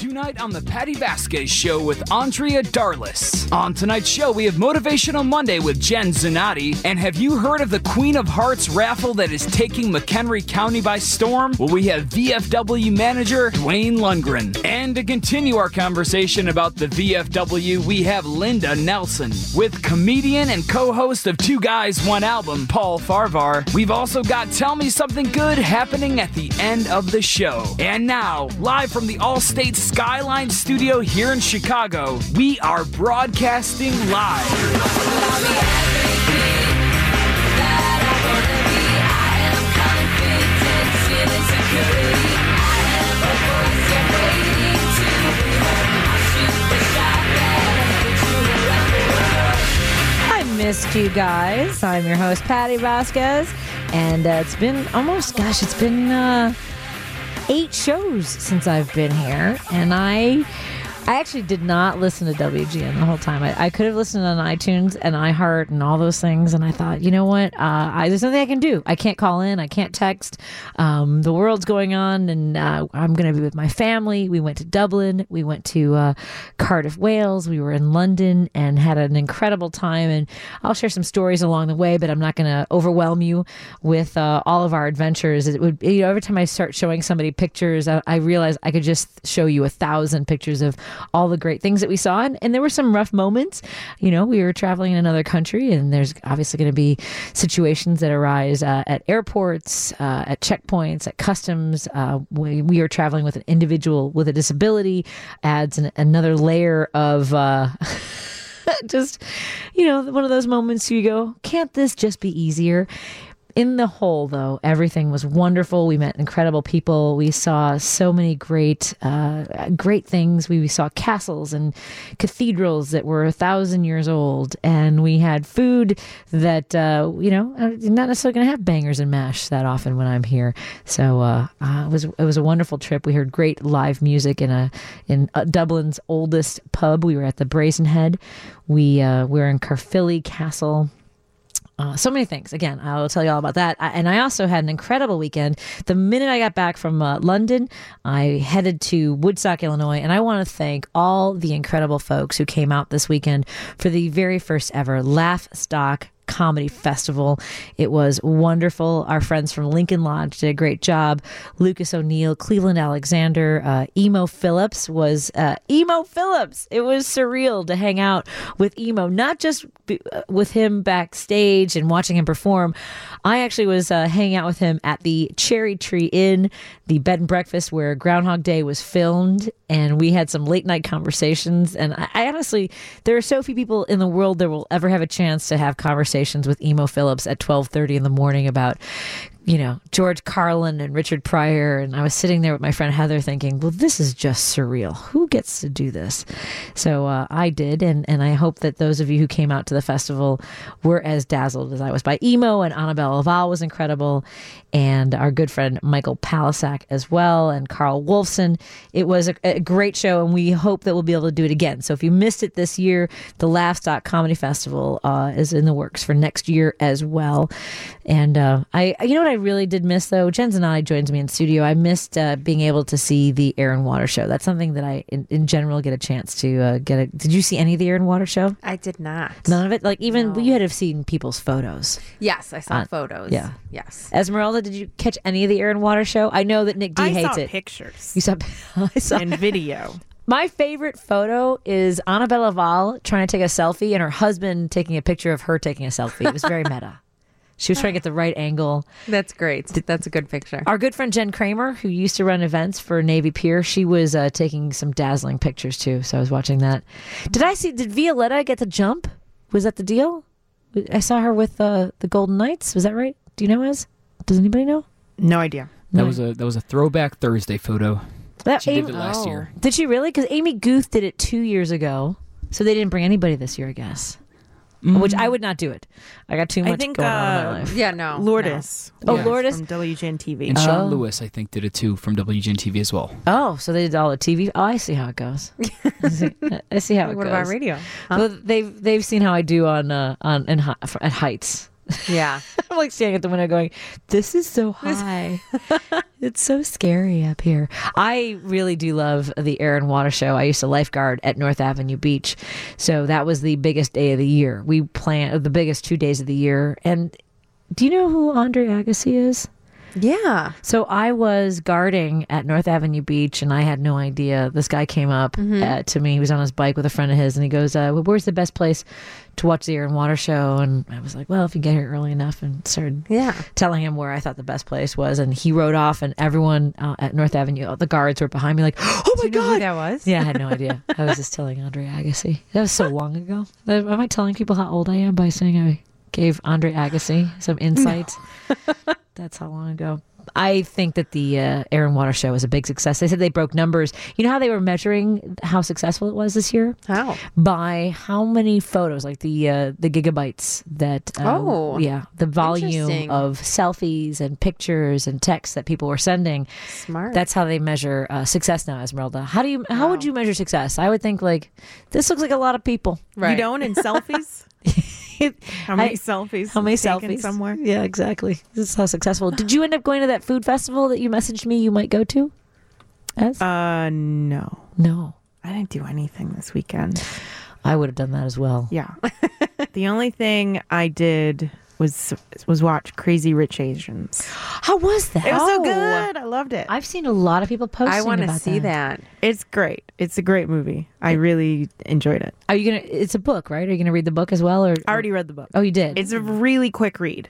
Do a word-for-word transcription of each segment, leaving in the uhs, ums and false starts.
Tonight on the Patty Vasquez Show with Andrea Darlis. On tonight's show, we have Motivational Monday with Jen Zanotti. And have you heard of the Queen of Hearts raffle that is taking McHenry County by storm? Well, we have V F W manager Dwayne Lundgren. And to continue our conversation about the V F W, we have Linda Nelson with comedian and co-host of Two Guys, One Album, Paul Farvar. We've also got Tell Me Something Good happening at the end of the show. And now, live from the Allstate Skyline Studio here in Chicago, we are broadcasting live. I missed you guys. I'm your host, Patty Vasquez, and uh, it's been almost, gosh, it's been uh, eight shows since I've been here, and I I actually did not listen to W G N the whole time. I, I could have listened on iTunes and iHeart and all those things, and I thought, you know what? Uh, I, there's nothing I can do. I can't call in. I can't text. Um, the world's going on, and uh, I'm going to be with my family. We went to Dublin. We went to uh, Cardiff, Wales. We were in London and had an incredible time, and I'll share some stories along the way, but I'm not going to overwhelm you with uh, all of our adventures. It would, you know, every time I start showing somebody pictures, I, I realize I could just show you a thousand pictures of all the great things that we saw. And, and there were some rough moments. You know, we were traveling in another country, and there's obviously going to be situations that arise uh, at airports, uh, at checkpoints, at customs. Uh, we, we are traveling with an individual with a disability, adds an, another layer of uh, just, you know, one of those moments you go, can't this just be easier? In the whole, though, everything was wonderful. We met incredible people. We saw so many great, uh, great things. We, we saw castles and cathedrals that were a thousand years old, and we had food that, uh, you know, I'm not necessarily going to have bangers and mash that often when I'm here. So uh, uh, it was it was a wonderful trip. We heard great live music in a in uh, Dublin's oldest pub. We were at the Brazen Head. We uh, we were in Caerphilly Castle. Uh, so many things. Again, I will tell you all about that. I, and I also had an incredible weekend. The minute I got back from uh, London, I headed to Woodstock, Illinois, and I want to thank all the incredible folks who came out this weekend for the very first ever Laugh Stock Comedy Festival. It was wonderful. Our friends from Lincoln Lodge did a great job. Lucas O'Neill, Cleveland Alexander, uh, Emo Phillips was uh, Emo Phillips. It was surreal to hang out with Emo, not just b- with him backstage and watching him perform. I actually was uh, hanging out with him at the Cherry Tree Inn, the bed and breakfast where Groundhog Day was filmed, and we had some late night conversations. And I, I honestly, there are so few people in the world that will ever have a chance to have conversations with Emo Phillips at twelve thirty in the morning about, you know, George Carlin and Richard Pryor. And I was sitting there with my friend Heather thinking, well, this is just surreal. Who gets to do this? So uh, I did. And, and I hope that those of you who came out to the festival were as dazzled as I was by Emo. And Annabelle Laval was incredible. And our good friend Michael Palisak as well. And Carl Wolfson. It was a, a great show. And we hope that we'll be able to do it again. So if you missed it this year, the Laugh Stock Comedy Festival uh, is in the works for next year as well. And uh, I, you know what I really did miss, though? Jen Zanotti joins me in studio. I missed uh, being able to see the Air and Water show. That's something that I, in, in general, get a chance to uh, get. A, did you see any of the Air and Water show? I did not. None of it? Like, even No. you had to have seen people's photos. Yes, I saw Uh, photos. yeah. Yes. Esmeralda, did you catch any of the Air and Water show? I know that Nick D I hates saw it. pictures You saw, I saw and video. My favorite photo is Annabelle Laval trying to take a selfie and her husband taking a picture of her taking a selfie. It was very meta. She was trying to get the right angle. That's great. That's a good picture. Our good friend Jen Kramer, who used to run events for Navy Pier, she was uh, taking some dazzling pictures too. So I was watching that. Did I see, did Violetta get to jump? Was that the deal? I saw her with uh, the Golden Knights. Was that right? Do you know, Ez? Does anybody know? No idea. That No. was a that was a throwback Thursday photo. That She Amy, did it last oh. year. Did she really? Because Amy Guth did it two years ago. So they didn't bring anybody this year, I guess. Mm. Which I would not do it. I got too much I think, going on in my uh, life. Yeah, no. Lourdes. Oh, Yes, Lourdes? from W G N T V. And Sean Oh. Lewis, I think, did it too from W G N T V as well. Oh, so they did all the T V. Oh, I see how it goes. I see, I see how it What goes. about radio? Huh? Well, they've they've seen how I do on uh, on in, Hi- at Heights. Yeah. I'm like standing at the window going, this is so high. It's so scary up here. I really do love the Air and Water Show. I used to lifeguard at North Avenue Beach. So that was the biggest day of the year. We planned the biggest two days of the year. And do you know who Andre Agassi is? Yeah. So I was guarding at North Avenue Beach, and I had no idea. This guy came up Mm-hmm. uh, to me. He was on his bike with a friend of his, and he goes, uh, well, where's the best place to watch the Air and Water Show? And I was like, well, if you get here early enough, and started Yeah. telling him where I thought the best place was. And he rode off, and everyone uh, at North Avenue, all the guards were behind me like, oh my Do you know God. who that was? Yeah, I had no idea. I was just telling Andre Agassi. That was so long ago. Am I telling people how old I am by saying I gave Andre Agassi some insights? No. That's how long ago. I think that the uh, Air and Water Show was a big success. They said they broke numbers. You know how they were measuring how successful it was this year? How? By how many photos, like the uh, the gigabytes that, uh, Oh, yeah, the volume interesting. of selfies and pictures and texts that people were sending. Smart. That's how they measure uh, success now, Esmeralda. How do you? How would Wow. you measure success? I would think like this looks like a lot of people. right. You don't in selfies? How many I- selfies? How many taken selfies somewhere? Yeah, exactly. This is how successful. Did you end up going to that food festival that you messaged me you might go to? Es? Uh, no. no, I didn't do anything this weekend. I would have done that as well. Yeah. The only thing I did was was watch Crazy Rich Asians. How was that? It was Oh. so good. I loved it. I've seen a lot of people posting I want to about see that. It's great. It's a great movie. I really enjoyed it. Are you gonna? It's a book, right? Are you gonna read the book as well? Or I already read the book. Oh, you did. It's a really quick read.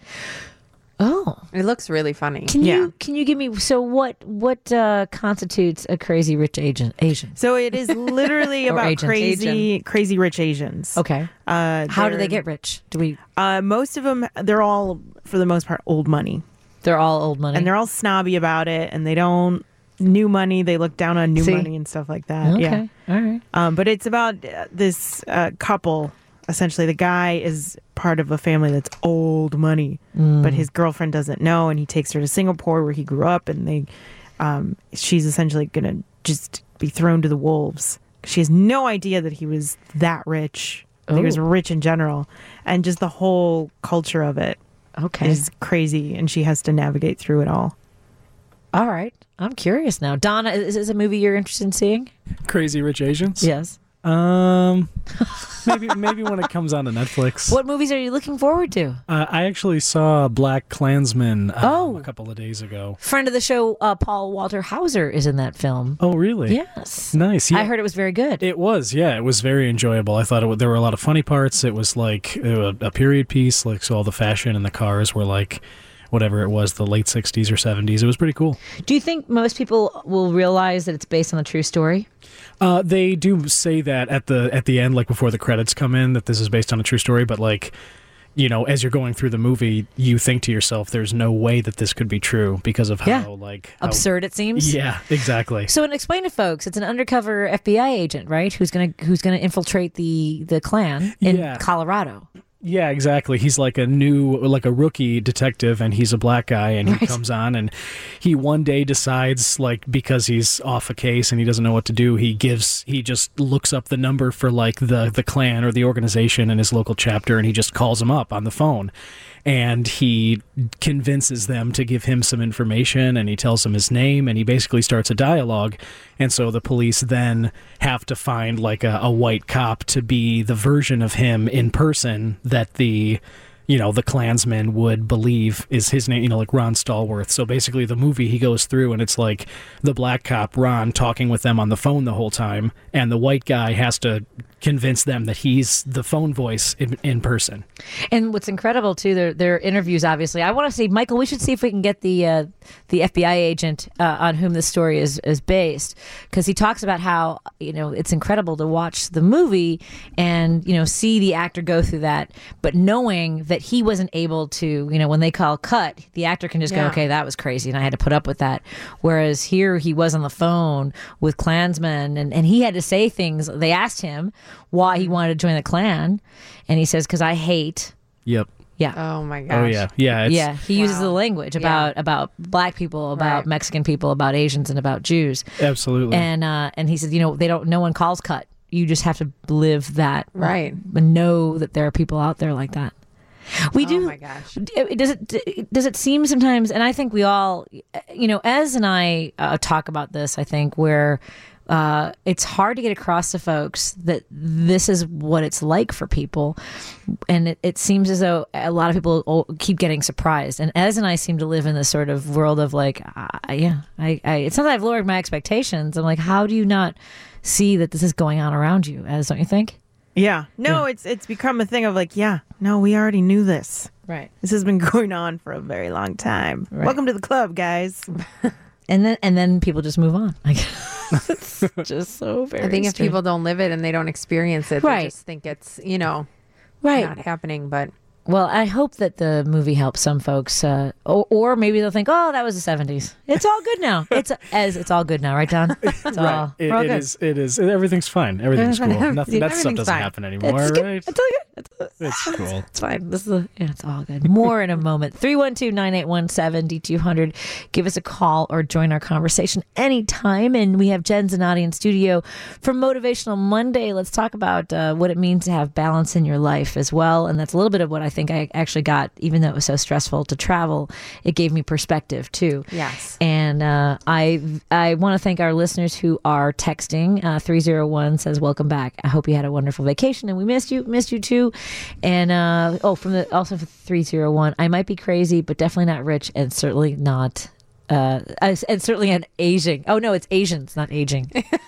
oh. It looks really funny. Can Yeah. you can you give me so what what uh, constitutes a crazy rich agent Asian? So it is literally Or about agent. crazy, crazy rich Asians. Okay. Uh, How do they they're- get rich? Do we? Uh, most of them, they're all, for the most part, old money. They're all old money. And they're all snobby about it, and they don't new money. They look down on new See? money and stuff like that. okay. Yeah. All right. Um, but it's about uh, this uh, couple. Essentially, the guy is part of a family that's old money, Mm. but his girlfriend doesn't know, and he takes her to Singapore where he grew up, and they, um, she's essentially gonna just be thrown to the wolves. She has no idea that he was that rich. That He was Oh. rich in general, and just the whole culture of it Okay. is crazy, and she has to navigate through it all. All right. I'm curious now. Donna, is this a movie you're interested in seeing? Crazy Rich Asians? Yes. Um, maybe maybe when it comes on to Netflix. What movies are you looking forward to? Uh, I actually saw Black Klansman um, Oh. a couple of days ago. Friend of the show, uh, Paul Walter Hauser, is in that film. Oh, really? Yes. Nice. Yeah. I heard it was very good. It was, yeah. It was very enjoyable. I thought it, w- there were a lot of funny parts. It was like a, a period piece, like so all the fashion and the cars were like whatever it was, the late sixties or seventies. It was pretty cool. Do you think most people will realize that it's based on a true story? Uh, they do say that at the at the end, like before the credits come in, that this is based on a true story. But like, you know, as you're going through the movie, you think to yourself, "There's no way that this could be true because of how Yeah. like how- Absurd, it seems. Yeah, exactly. So, and explain to folks, it's an undercover F B I agent, right? Who's gonna who's gonna infiltrate the the Klan in Yeah. Colorado. Yeah, exactly. He's like a new, like a rookie detective, and he's a black guy, and he Right. comes on, and he one day decides, like, because he's off a case and he doesn't know what to do, he gives, he just looks up the number for like the the clan or the organization in his local chapter, and he just calls them up on the phone. And he convinces them to give him some information, and he tells them his name, and he basically starts a dialogue. And so the police then have to find like a, a white cop to be the version of him in person that the, you know, the Klansman would believe is his name, you know, like Ron Stallworth. So basically the movie he goes through, and it's like the black cop, Ron, talking with them on the phone the whole time, and the white guy has to convince them that he's the phone voice in, in person. And what's incredible too, their their interviews. Obviously, I want to see Michael. We should see if we can get the uh, the F B I agent uh, on whom this story is is based, because he talks about how, you know, it's incredible to watch the movie and, you know, see the actor go through that, but knowing that he wasn't able to, you know, when they call cut, the actor can just go, Yeah. okay, that was crazy, and I had to put up with that. Whereas here he was on the phone with Klansmen, and and he had to say things. They asked him why he wanted to join the Klan, and he says, because I hate. Yep. Yeah. Oh my gosh. Oh yeah, yeah. It's, Yeah, he uses Wow. the language about about black people, about Right. Mexican people, about Asians, and about Jews. absolutely. And uh, and he says, you know, they don't. No one calls cut. You just have to live that, Right. and know that there are people out there like that. We Oh do. my gosh. D- Does it does it seem sometimes? And I think we all, you know, Ez and I uh, talk about this. I think where uh, it's hard to get across to folks that this is what it's like for people, and it, it seems as though a lot of people o- keep getting surprised. And Ez and I seem to live in this sort of world of like, uh, yeah, I, I. It's not that I've lowered my expectations. I'm like, how do you not see that this is going on around you? Ez, don't you think? Yeah. No, Yeah. it's it's become a thing of like, yeah, no, we already knew this. Right. This has been going on for a very long time. Right. Welcome to the club, guys. And then and then people just move on. Like, it's just so very. I think if strange. people don't live it and they don't experience it, Right. they just think it's, you know, right. not happening. But Well, I hope that the movie helps some folks, uh, or, or maybe they'll think, "Oh, that was the seventies. It's all good now. It's as it's all good now, right, Don? It's all It, we're all it good. is. It is. Everything's fine. Everything's Everything's cool. fine. Nothing. That stuff Everything's doesn't fine. happen anymore, It's good. right? It's all good. It's, It's cool. it's fine. This is the, yeah, it's all good. More in a moment. three one two, nine eight one, seven two zero zero. Give us a call or join our conversation anytime. And we have Jen Zanotti in studio for Motivational Monday. Let's talk about uh, what it means to have balance in your life as well. And that's a little bit of what I think I actually got, even though it was so stressful to travel. It gave me perspective too. yes. And uh, I I want to thank our listeners who are texting. Uh, three oh one says, welcome back. I hope you had a wonderful vacation and we missed you. Missed you too. And uh, oh, from the also for three oh one, I might be crazy, but definitely not rich and certainly not. Uh, and certainly an Asian. Oh, no, it's Asians, not aging.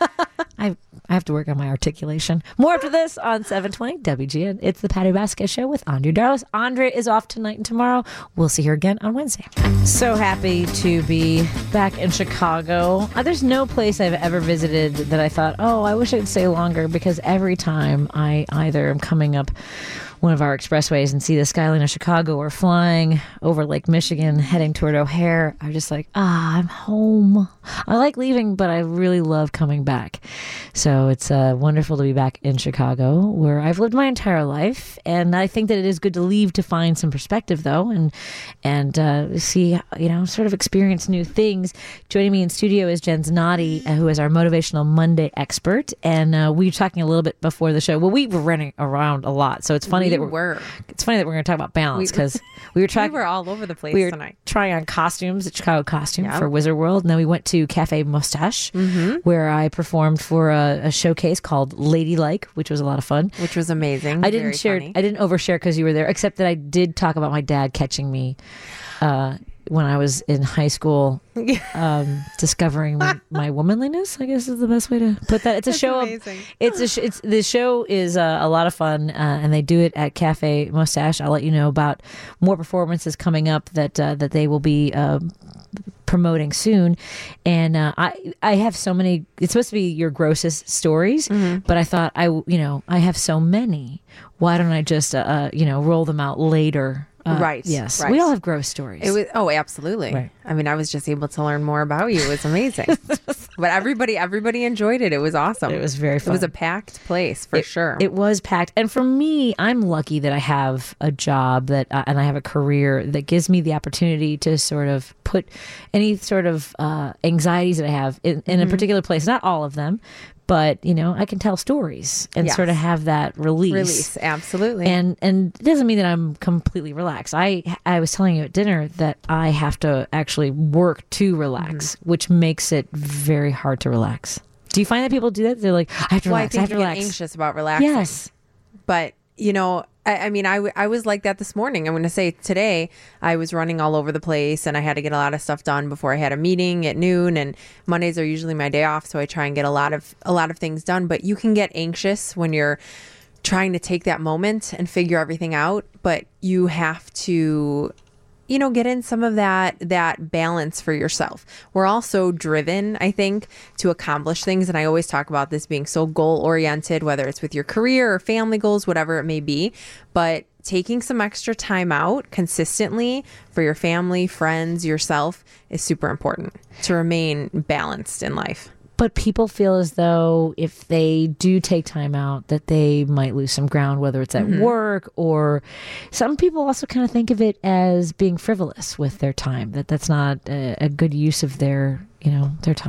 I I have to work on my articulation. More after this on seven twenty W G N. It's the Patty Vasquez Show with Andrea Darlis. Andrea is off tonight and tomorrow. We'll see her again on Wednesday. So happy to be back in Chicago. Uh, there's no place I've ever visited that I thought, oh, I wish I could stay longer, because every time I either am coming up one of our expressways and see the skyline of Chicago, or flying over Lake Michigan heading toward O'Hare, I'm just like, ah, I'm home. I like leaving, but I really love coming back. So it's uh, wonderful to be back in Chicago, where I've lived my entire life. And I think that it is good to leave to find some perspective, though, and and uh, see, you know, sort of experience new things. Joining me in studio is Jen Zanotti, uh, who is our Motivational Monday expert. And uh, we were talking a little bit before the show. Well, we were running around a lot, so it's funny We that we're, were. It's funny that we're going to talk about balance, We- because we were We trying. were all over the place we were tonight. trying on costumes at Chicago Costume Yep. for Wizard World, and then we went to Cafe Mustache, Mm-hmm. where I performed for a, a showcase called Ladylike, which was a lot of fun. Which was amazing. I didn't Very share. funny. I didn't overshare because you were there, except that I did talk about my dad catching me uh, when I was in high school, um, discovering my, my womanliness, I guess is the best way to put that. It's a That's show. Of, amazing. it's a. Sh- it's the show is uh, a lot of fun, uh, and they do it at Cafe Mustache. I'll let you know about more performances coming up that uh, that they will be. Uh, promoting soon. And uh, I I have so many. It's supposed to be your grossest stories, Mm-hmm. but I thought I you know I have so many. Why don't I just uh, uh you know roll them out later? Uh, Right, Yes. right. We all have gross stories. It was oh, absolutely. Right. I mean, I was just able to learn more about you. It was amazing. But everybody, everybody enjoyed it. It was awesome. It was very It was fun. a packed place for It- sure. It was packed. And for me, I'm lucky that I have a job that uh, and I have a career that gives me the opportunity to sort of put any sort of uh, anxieties that I have in, in Mm-hmm. a particular place. Not all of them, but you know, I can tell stories and Yes. sort of have that release. Release, absolutely. And and it doesn't mean that I'm completely relaxed. I I was telling you at dinner that I have to actually work to relax, Mm-hmm. which makes it very hard to relax. Do you find that people do that? They're like, I have to well, I relax. I, think have to you get relax. anxious about relaxing. Yes. But you know, I, I mean, I, w- I was like that this morning. I'm going to say today I was running all over the place and I had to get a lot of stuff done before I had a meeting at noon. And Mondays are usually my day off, so I try and get a lot of a lot of things done. But you can get anxious when you're trying to take that moment and figure everything out. But you have to, you know, get in some of that that balance for yourself. We're all so driven, I think, to accomplish things. And I always talk about this being so goal oriented, whether it's with your career or family goals, whatever it may be. But taking some extra time out consistently for your family, friends, yourself is super important to remain balanced in life. But people feel as though if they do take time out, that they might lose some ground, whether it's at Mm-hmm. work or some people also kind of think of it as being frivolous with their time, that that's not a, a good use of their, you know, their time.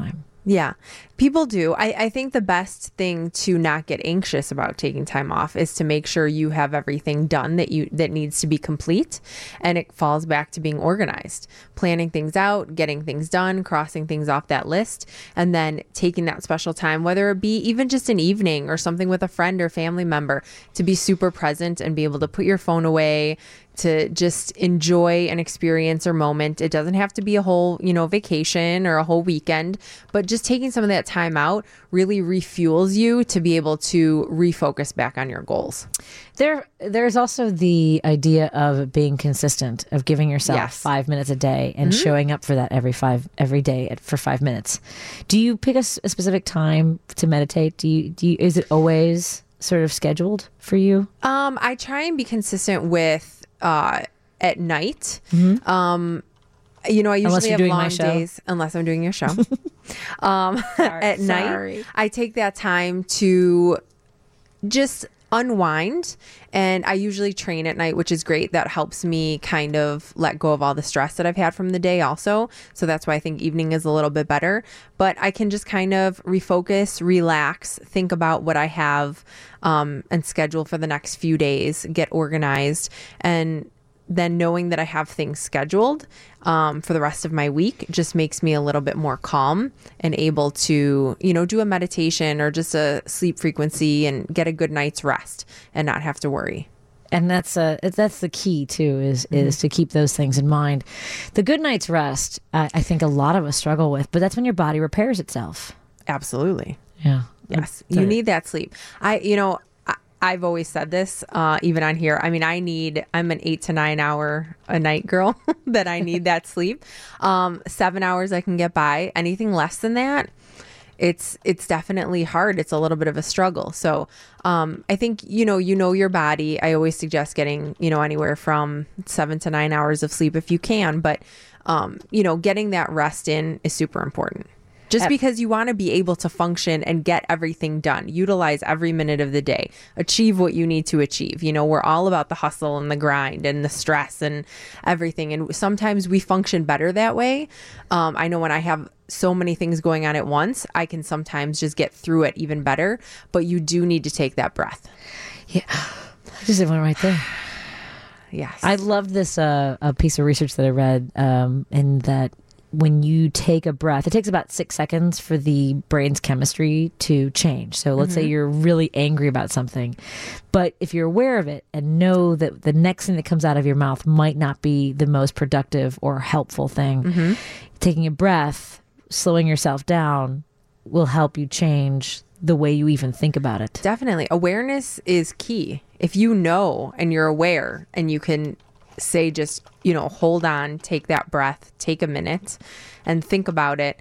Yeah, people do. I, I think the best thing to not get anxious about taking time off is to make sure you have everything done that you that needs to be complete. And it falls back to being organized, planning things out, getting things done, crossing things off that list, and then taking that special time, whether it be even just an evening or something with a friend or family member, to be super present and be able to put your phone away, to just enjoy an experience or moment. It doesn't have to be a whole, you know, vacation or a whole weekend, but just taking some of that time out really refuels you to be able to refocus back on your goals. There, there's also the idea of being consistent, of giving yourself Yes. five minutes a day and showing up for that every five every day at, for five minutes. Do you pick a, s- a specific time to meditate? Do you, do you, is it always sort of scheduled for you? Um, I try and be consistent with uh, at night. Um, you know, I Unless usually you're have doing my long show. days, unless I'm doing your show. um, at night, sorry. I take that time to just unwind, and I usually train at night, which is great. That helps me kind of let go of all the stress that I've had from the day also. So that's why I think evening is a little bit better, but I can just kind of refocus, relax, think about what I have, um, and schedule for the next few days, get organized, and then knowing that I have things scheduled um, for the rest of my week just makes me a little bit more calm and able to, you know, do a meditation or just a sleep frequency and get a good night's rest and not have to worry. And that's uh, that's the key too, is is to keep those things in mind. The good night's rest, I, I think a lot of us struggle with, but that's when your body repairs itself. Absolutely. Yeah. Yes. That- You need that sleep. I, you know, I, I've always said this, uh, even on here. I mean, I need, I'm an eight to nine hour a night girl that I need that sleep. Um, seven hours I can get by. Anything less than that, it's it's definitely hard. It's a little bit of a struggle. So um, I think, you know, you know your body. I always suggest getting, you know, anywhere from seven to nine hours of sleep if you can. But, um, you know, getting that rest in is super important. Just because you want to be able to function and get everything done, utilize every minute of the day, achieve what you need to achieve. You know, we're all about the hustle and the grind and the stress and everything. And sometimes we function better that way. Um, I know when I have so many things going on at once, I can sometimes just get through it even better. But you do need to take that breath. Yeah. Just everyone right there. Yes. I loved this uh, a piece of research that I read, um, in that when you take a breath, it takes about six seconds for the brain's chemistry to change. So let's say you're really angry about something, but if you're aware of it and know that the next thing that comes out of your mouth might not be the most productive or helpful thing, taking a breath, slowing yourself down will help you change the way you even think about it. Definitely. Awareness is key. If you know and you're aware and you can say just, you know, hold on, take that breath, take a minute and think about it,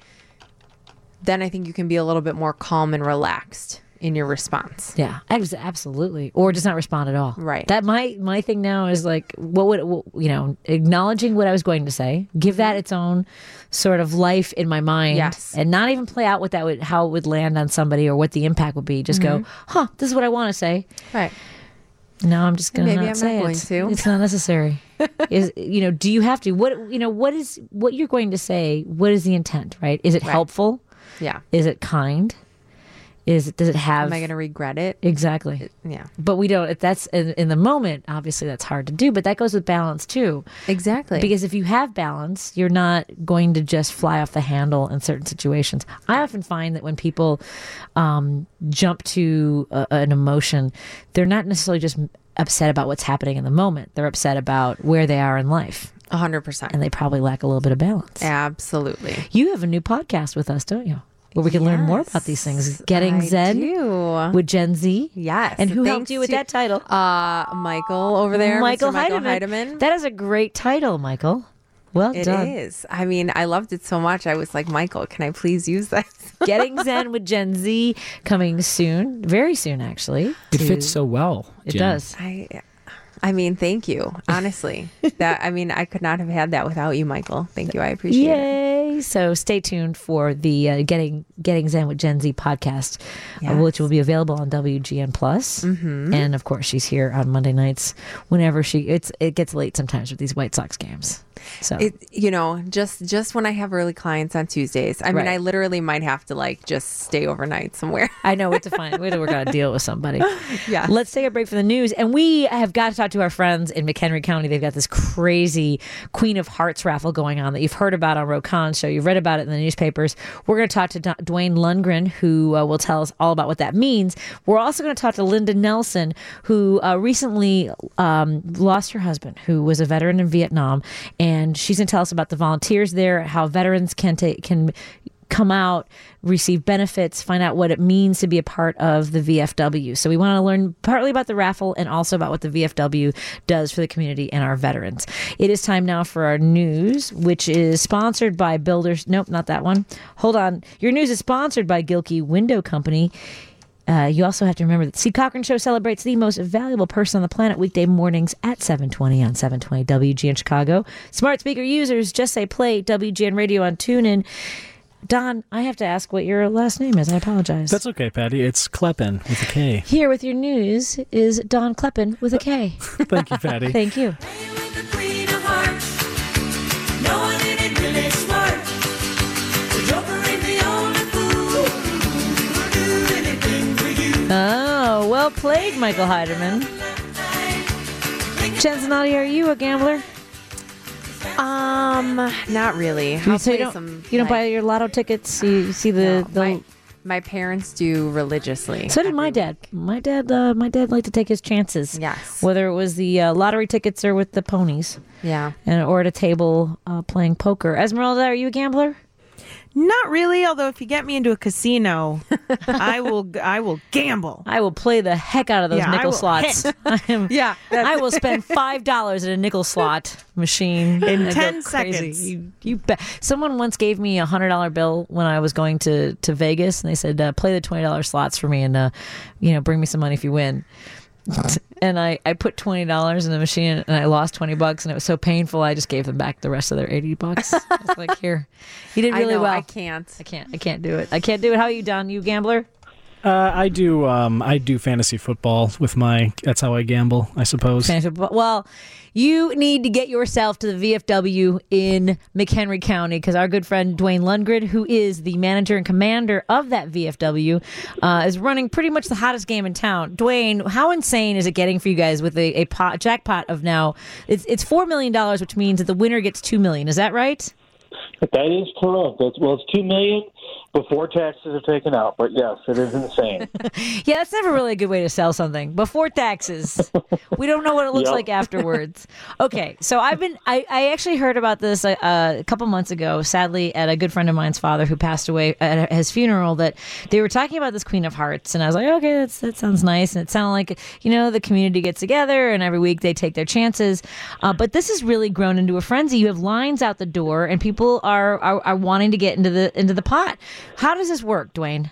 then I think you can be a little bit more calm and relaxed in your response. Yeah, abs- absolutely. Or just not respond at all. Right. That my my thing now is like, what would what, you know, acknowledging what I was going to say, give that its own sort of life in my mind, Yes. and not even play out what that would how it would land on somebody or what the impact would be. Just go, huh, this is what I want to say. Right. No, I'm just gonna Maybe not I'm not say going it. to. It's not necessary. Is you know? Do you have to? What you know? What is what you're going to say? What is the intent? Right? Is it Right. helpful? Yeah. Is it kind? Is it? Does it have? Am I going to regret it? exactly? Yeah. But we don't. If that's in, in the moment, obviously that's hard to do. But that goes with balance too. Exactly. Because if you have balance, you're not going to just fly off the handle in certain situations. I often find that when people um, jump to a, an emotion, they're not necessarily just upset about what's happening in the moment. They're upset about where they are in life, one hundred percent. and they probably lack a little bit of balance. Absolutely. You have a new podcast with us, don't you? Where we can learn more about these things. Getting I Zen do. with Gen Z. Yes. And who helped Thanks you with to- that title? Uh, Michael over there. Michael, Mister Michael Heidemann. Heidemann. That is a great title, Michael. Well It done. is. I mean, I loved it so much. I was like, Michael, can I please use this? Getting Zen with Gen Z coming soon, very soon, actually. It to- fits so well. It Jen. does. I, I mean, thank you. Honestly, that I mean, I could not have had that without you, Michael. Thank you. I appreciate it. Yay! So stay tuned for the uh, Getting Getting Zen with Gen Z podcast, uh, Yes. which will be available on W G N Plus. And of course, she's here on Monday nights whenever she. It's it gets late sometimes with these White Sox games. So It, you know, just just when I have early clients on Tuesdays. I mean, Right. I literally might have to like just stay overnight somewhere. I know what to find. We had to work out a deal with somebody. Yeah. Let's take a break from the news. And we have got to talk to our friends in McHenry County. They've got this crazy Queen of Hearts raffle going on that you've heard about on Rokan's show. You've read about it in the newspapers. We're going to talk to D- Dwayne Lundgren, who uh, will tell us all about what that means. We're also going to talk to Linda Nelson, who uh, recently um, lost her husband, who was a veteran in Vietnam. And she's going to tell us about the volunteers there, how veterans can take can come out, receive benefits, find out what it means to be a part of the V F W. So we want to learn partly about the raffle and also about what the V F W does for the community and our veterans. It is time now for our news, which is sponsored by Builders. Nope, not that one. Hold on. Your news is sponsored by Gilkey Window Company. Uh, you also have to remember that the Steve Cochran Show celebrates the most valuable person on the planet weekday mornings at seven twenty on seven twenty W G N Chicago. Smart speaker users just say play W G N Radio on TuneIn. Don, I have to ask what your last name is. I apologize. That's okay, Patty. It's Kleppen with a K. Here with your news is Don Kleppen with a K. Thank you, Patty. Thank you. Oh, well played, Michael Heiderman. Chenzinati, are you a gambler? Um, not really. You, I'll so you play don't, some. you don't like- buy your lotto tickets? You, you see the, No, the my, my parents do religiously. so did my every dad. My dad, uh, my dad liked to take his chances. Yes. Whether it was the uh, lottery tickets or with the ponies, Yeah. and or at a table uh, playing poker. Esmeralda, are you a gambler? Not really, although if you get me into a casino, I will I will gamble. I will play the heck out of those Yeah, I nickel will slots. I am, Yeah, that's- I will spend five dollars at a nickel slot machine In and go ten crazy. seconds. You, you bet. Someone once gave me a hundred dollar bill when I was going to to Vegas, and they said, uh, "Play the twenty dollar slots for me, and uh, you know, bring me some money if you win." And I, I put twenty dollars in the machine and I lost twenty bucks and it was so painful I just gave them back the rest of their eighty bucks. I was like, here, you did really I know, well. I can't. I can't. I can't do it. I can't do it. How are you, Don? You a gambler? Uh, I do. Um, I do fantasy football with my. That's how I gamble, I suppose. Fantasy football. Well, you need to get yourself to the V F W in McHenry County because our good friend Dwayne Lundgren, who is the manager and commander of that V F W, uh, is running pretty much the hottest game in town. Dwayne, how insane is it getting for you guys with a, a pot, jackpot of now? It's it's four million dollars, which means that the winner gets two million. Is that right? That is correct. That's, well, it's two million before taxes are taken out. But yes, it is insane. Yeah, that's never really a good way to sell something. Before taxes, we don't know what it looks Yep. like afterwards. Okay, so I've been, I, I actually heard about this uh, a couple months ago, sadly, at a good friend of mine's father who passed away at his funeral, that they were talking about this Queen of Hearts. And I was like, okay, that's, that sounds nice. And it sounded like, you know, the community gets together and every week they take their chances. Uh, but this has really grown into a frenzy. You have lines out the door and people are, are, are wanting to get into the, into the pot. How does this work, Dwayne?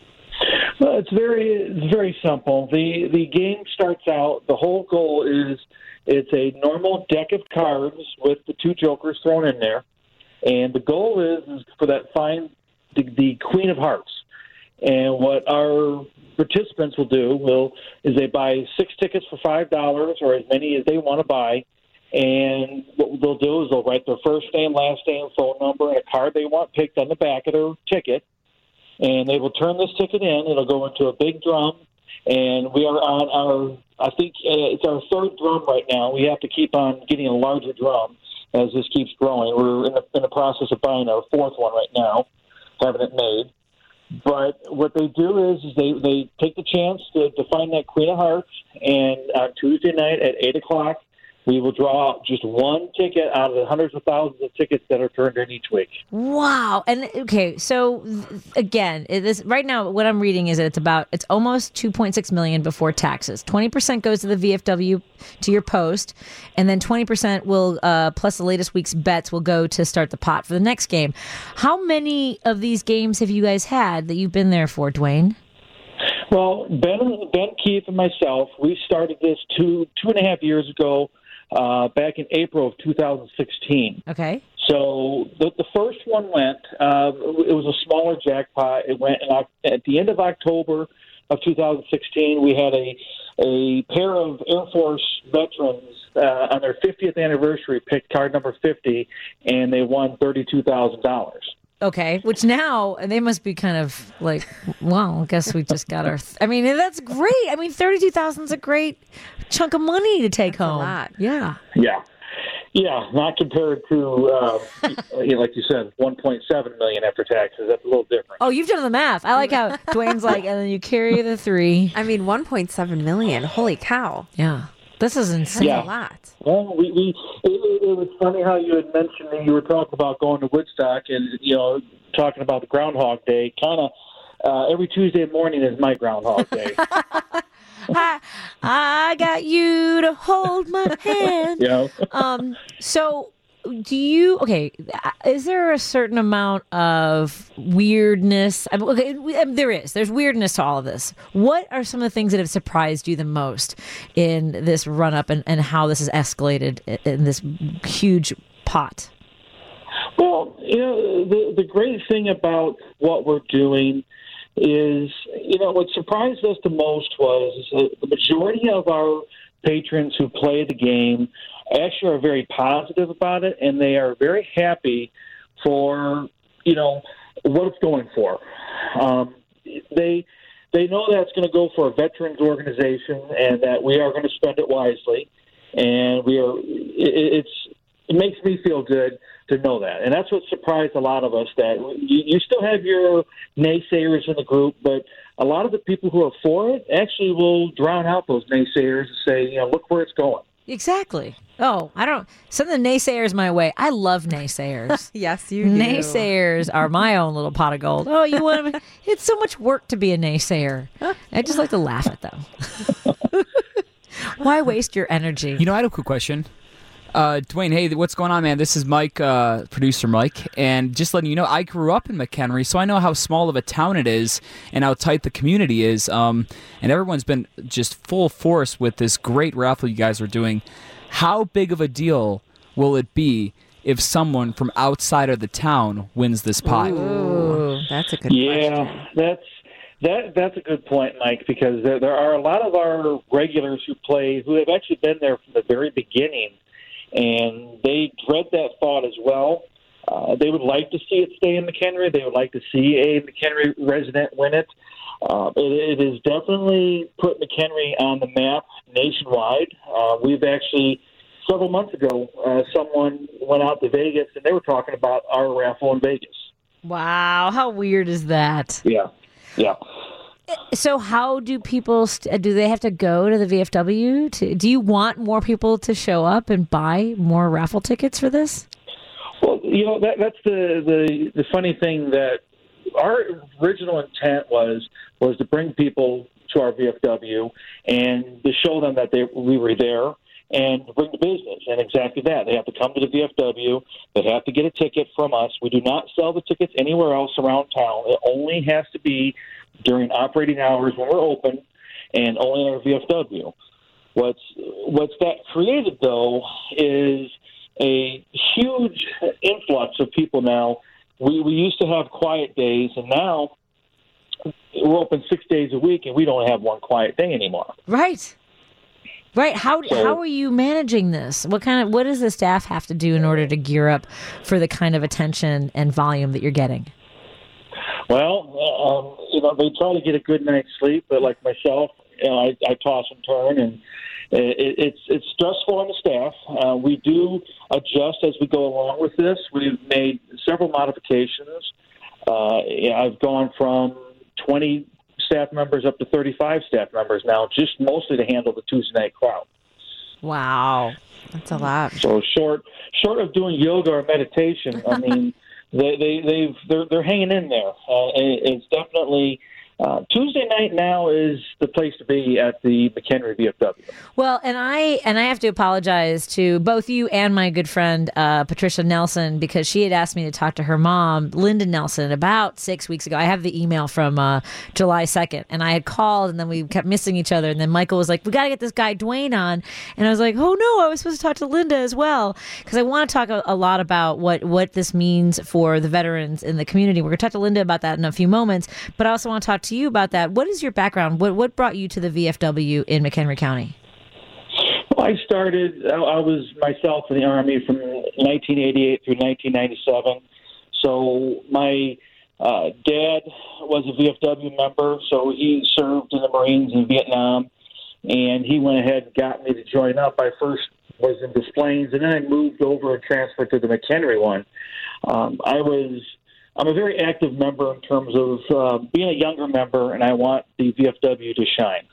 Well, it's very it's very simple. The the game starts out. The whole goal is it's a normal deck of cards with the two jokers thrown in there, and the goal is, is for that find the, the Queen of Hearts. And what our participants will do will is they buy six tickets for five dollars or as many as they want to buy. And what they'll do is they'll write their first name, last name, phone number, and a card they want picked on the back of their ticket. And they will turn this ticket in. It'll go into a big drum. And we are on our, I think uh, it's our third drum right now. We have to keep on getting a larger drum as this keeps growing. We're in the, in the process of buying our fourth one right now, having it made. But what they do is, is they, they take the chance to, to find that Queen of Hearts. And on Tuesday night at eight o'clock, we will draw just one ticket out of the hundreds of thousands of tickets that are turned in each week. Wow. And okay, so th- again, it is right now what I'm reading is that it's about it's almost two point six million before taxes. twenty percent goes to the V F W to your post, and then twenty percent will uh, plus the latest week's bets will go to start the pot for the next game. How many of these games have you guys had that you've been there for, Dwayne? Well, Ben, Ben Keith and myself, we started this two two and a half years ago, uh, back in April of two thousand sixteen. Okay. So the, the first one went, uh, it was a smaller jackpot. It went in, Oc- at the end of October. of two thousand sixteen, we had a a pair of Air Force veterans uh, on their fiftieth anniversary picked card number fifty, and they won thirty-two thousand dollars. Okay, which now they must be kind of like, well, I guess we just got our. Th- I mean, that's great. I mean, thirty-two thousand is a great chunk of money to take That's home. a lot. Yeah. Yeah. Yeah, not compared to, uh, you know, like you said, one point seven million dollars after taxes. That's a little different. Oh, you've done the math. I like how Dwayne's like, and then you carry the three. I mean, one point seven million. Holy cow. Yeah. This is That's insane. Yeah. a lot. Well, we, we it, it it was funny how you had mentioned that you were talking about going to Woodstock and, you know, talking about the Groundhog Day. Kind of uh, every Tuesday morning is my Groundhog Day. I, I got you to hold my hand. You know? Um, so do you, okay, is there a certain amount of weirdness? I mean, okay, we- I mean, there is. There's weirdness to all of this. What are some of the things that have surprised you the most in this run up and, and how this has escalated in, in this huge pot? Well, you know, the the great thing about what we're doing is, you know, what surprised us the most was that the majority of our patrons who play the game actually are very positive about it, and they are very happy for, you know, what it's going for. Um, they they know that it's going to go for a veterans organization, and that we are going to spend it wisely, and we are. It, it's it makes me feel good to know that. And that's what surprised a lot of us, that you, you still have your naysayers in the group, but a lot of the people who are for it actually will drown out those naysayers and say, you know, look where it's going. Exactly. Oh, I don't send the naysayers my way. I love naysayers. Yes, you do. Naysayers are my own little pot of gold. Oh, you want to? It's so much work to be a naysayer. I just like to laugh at them. Why waste your energy? You know, I had a quick question. Uh, Dwayne, hey, what's going on, man? This is Mike, uh, producer Mike, and just letting you know, I grew up in McHenry, so I know how small of a town it is and how tight the community is, um, and everyone's been just full force with this great raffle you guys are doing. How big of a deal will it be if someone from outside of the town wins this pot? Ooh, that's a good Yeah, question. that's that. That's a good point, Mike, because there, there are a lot of our regulars who play who have actually been there from the very beginning, and they dread that thought as well. Uh, they would like to see it stay in McHenry. They would like to see a McHenry resident win it. Uh, it, it has definitely put McHenry on the map nationwide. Uh, we've actually, several months ago, uh, someone went out to Vegas, and they were talking about our raffle in Vegas. Wow, how weird is that? Yeah, yeah. So how do people, st- do they have to go to the V F W? To, do you want more people to show up and buy more raffle tickets for this? Well, you know, that, that's the, the, the funny thing, that our original intent was was to bring people to our V F W and to show them that they we were there and to bring the business. And exactly that. They have to come to the V F W. They have to get a ticket from us. We do not sell the tickets anywhere else around town. It only has to be during operating hours when we're open, and only in our V F W. What's what's that created, though, is a huge influx of people now. We we used to have quiet days, and now we're open six days a week, and we don't have one quiet day anymore. Right. Right. How So- how are you managing this? What kind of what does the staff have to do in order to gear up for the kind of attention and volume that you're getting? Well, um, you know, they try to get a good night's sleep, but like myself, you know, I, I toss and turn, and it, it's it's stressful on the staff. Uh, we do adjust as we go along with this. We've made several modifications. Uh, you know, I've gone from twenty staff members up to thirty-five staff members now, just mostly to handle the Tuesday night crowd. Wow. That's a lot. So short, short of doing yoga or meditation, I mean, they, they, they've they're they're hanging in there. Uh, it, it's definitely uh, Tuesday night now is the place to be at the McHenry V F W. Well, and I and I have to apologize to both you and my good friend uh, Patricia Nelson, because she had asked me to talk to her mom, Linda Nelson, about six weeks ago. I have the email from uh, July second, and I had called, and then we kept missing each other. And then Michael was like, "We got to get this guy Dwayne on," and I was like, "Oh no, I was supposed to talk to Linda as well," because I want to talk a, a lot about what what this means for the veterans in the community. We're going to talk to Linda about that in a few moments, but I also want to talk to you about that. What is your background? What what brought you to the V F W in McHenry County? Well, I started, I I was myself in the Army from nineteen eighty-eight through nineteen ninety-seven. So my uh, dad was a V F W member, so he served in the Marines in Vietnam, and he went ahead and got me to join up. I first was in Des Plaines, and then I moved over and transferred to the McHenry one. Um, I was, I'm a very active member in terms of uh, being a younger member, and I want the V F W to shine.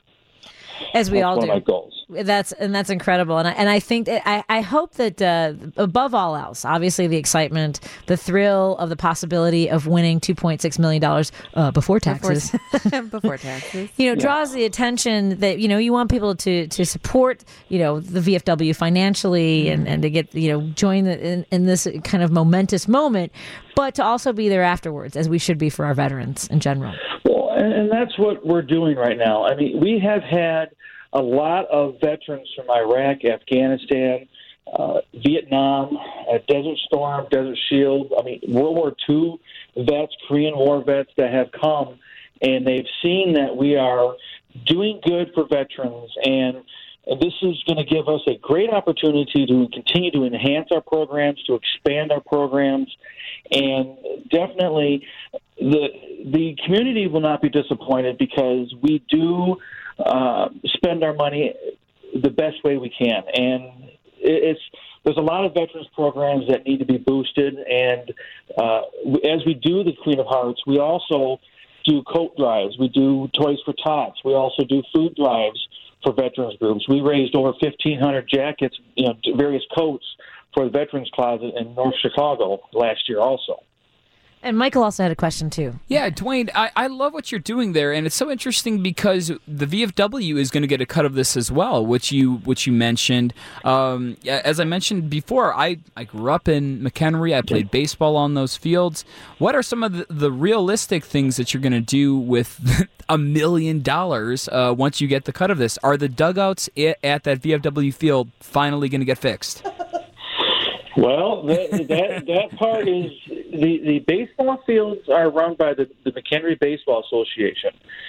As we That's all one do. of my goals. That's and that's incredible, and I and I think that I, I hope that uh, above all else, obviously the excitement, the thrill of the possibility of winning two point six million dollars uh, before taxes, Before, before taxes. you know, draws the attention that you know you want people to to support you know the V F W financially and, and to get you know join the, in, in this kind of momentous moment, but to also be there afterwards, as we should be for our veterans in general. Well, and, and that's what we're doing right now. I mean, we have had a lot of veterans from Iraq, Afghanistan, uh, Vietnam, uh, Desert Storm, Desert Shield. I mean, World War Two vets, Korean War vets that have come, and they've seen that we are doing good for veterans, and this is going to give us a great opportunity to continue to enhance our programs, to expand our programs, and definitely the the community will not be disappointed because we do uh, spend our money the best way we can. And it's there's a lot of veterans programs that need to be boosted, and uh, as we do the Queen of Hearts, we also do coat drives. We do Toys for Tots. We also do food drives for veterans groups. We raised over fifteen hundred jackets, you know, various coats for the Veterans Closet in North Chicago last year also. And Michael also had a question too. Yeah, Dwayne, I, I love what you're doing there, and it's so interesting because the V F W is going to get a cut of this as well, which you which you mentioned. Um, as I mentioned before, I, I grew up in McHenry. I played baseball on those fields. What are some of the, the realistic things that you're going to do with a million dollars uh, once you get the cut of this? Are the dugouts at that V F W field finally going to get fixed? Well, that, that that part is the the baseball fields are run by the, the McHenry Baseball Association,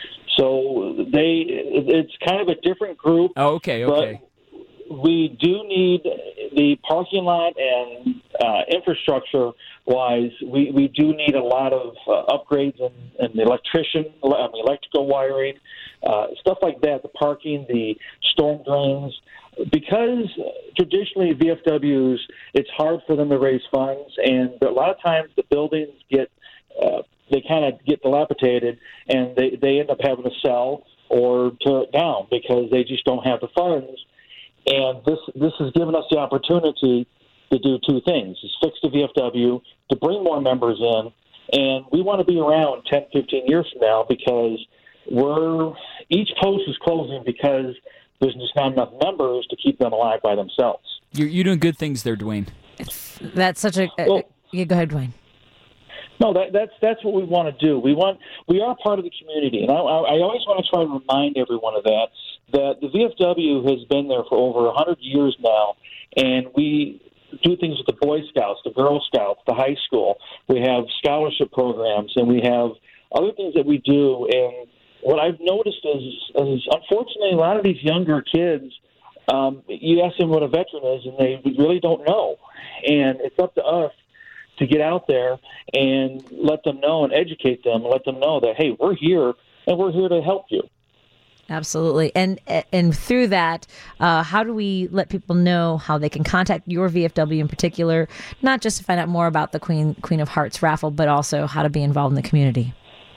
so they it's kind of a different group. Oh, okay, okay. But we do need the parking lot and uh, infrastructure wise. We, we do need a lot of uh, upgrades in, in the electrician, I mean, electrical wiring, uh, stuff like that. The parking, the storm drains. Because traditionally V F Ws, it's hard for them to raise funds, and a lot of times the buildings get uh, they kind of get dilapidated, and they, they end up having to sell or tear it down because they just don't have the funds. And this this has given us the opportunity to do two things: is fix the V F W, to bring more members in, and we want to be around ten, fifteen years from now because we're each post is closing because there's just not enough members to keep them alive by themselves. You're, you're doing good things there, Dwayne. That's such a. Well, yeah, go ahead, Dwayne. No, that, that's that's what we want to do. We want we are part of the community, and I, I always want to try to remind everyone of that. That the V F W has been there for over a hundred years now, and we do things with the Boy Scouts, the Girl Scouts, the high school. We have scholarship programs, and we have other things that we do. And what I've noticed is, is unfortunately, a lot of these younger kids, um, you ask them what a veteran is, and they really don't know. And it's up to us to get out there and let them know and educate them and let them know that, hey, we're here, and we're here to help you. Absolutely. And and through that, uh, how do we let people know how they can contact your V F W in particular, not just to find out more about the Queen Queen of Hearts raffle, but also how to be involved in the community?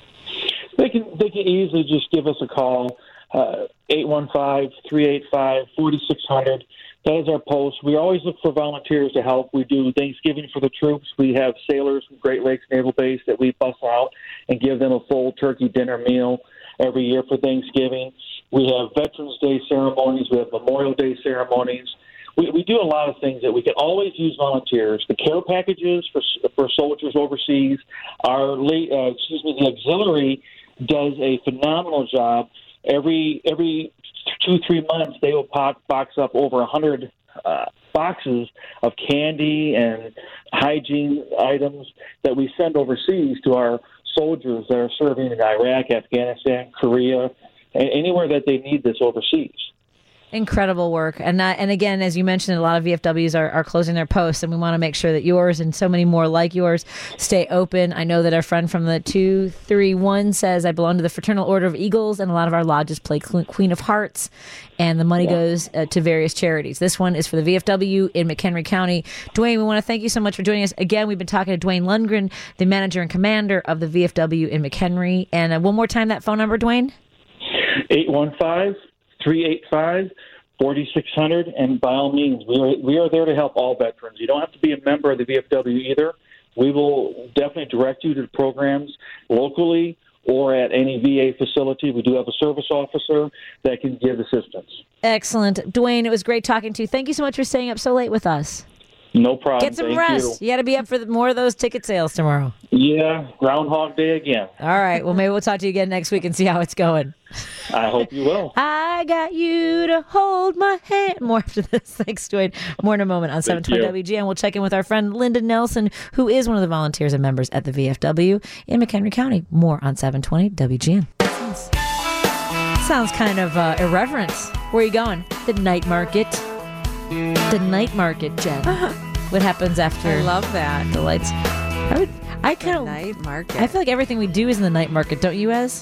They can they can easily just give us a call, uh, eight one five, three eight five, four six zero zero. That is our post. We always look for volunteers to help. We do Thanksgiving for the troops. We have sailors from Great Lakes Naval Base that we bus out and give them a full turkey dinner meal every year for Thanksgiving. We have Veterans Day ceremonies. We have Memorial Day ceremonies. We, we do a lot of things that we can always use volunteers. The care packages for for soldiers overseas. Our late, uh, excuse me, the auxiliary does a phenomenal job. Every every two three months, they will pop, box up over a hundred uh, boxes of candy and hygiene items that we send overseas to our soldiers that are serving in Iraq, Afghanistan, Korea, and anywhere that they need this overseas. Incredible work. And that, and again, as you mentioned, a lot of V F Ws are, are closing their posts, and we want to make sure that yours and so many more like yours stay open. I know that our friend from the two three one says, I belong to the Fraternal Order of Eagles, and a lot of our lodges play Queen of Hearts, and the money yeah. goes uh, to various charities. This one is for the V F W in McHenry County. Dwayne, we want to thank you so much for joining us. Again, we've been talking to Dwayne Lundgren, the manager and commander of the V F W in McHenry. And uh, one more time, that phone number, Dwayne? eight one five, three eight five, four six zero zero. And by all means, we are, we are there to help all veterans. You don't have to be a member of the V F W either. We will definitely direct you to the programs locally or at any V A facility. We do have a service officer that can give assistance. Excellent. Dwayne, it was great talking to you. Thank you so much for staying up so late with us. No problem. Get some Thank rest. You, you got to be up for the, more of those ticket sales tomorrow. Yeah, Groundhog Day again. All right. Well, maybe we'll talk to you again next week and see how it's going. I hope you will. I got you to hold my hand. More after this. Thanks, Dwayne. More in a moment on seven twenty W G N. We'll check in with our friend Linda Nelson, who is one of the volunteers and members at the V F W in McHenry County. More on seven twenty W G N. Sounds, sounds kind of uh, irreverent. Where are you going? The night market. The night market, Jen. What happens after I love that. the lights? I would. I kind of. Night market. I feel like everything we do is in the night market, don't you, Ez?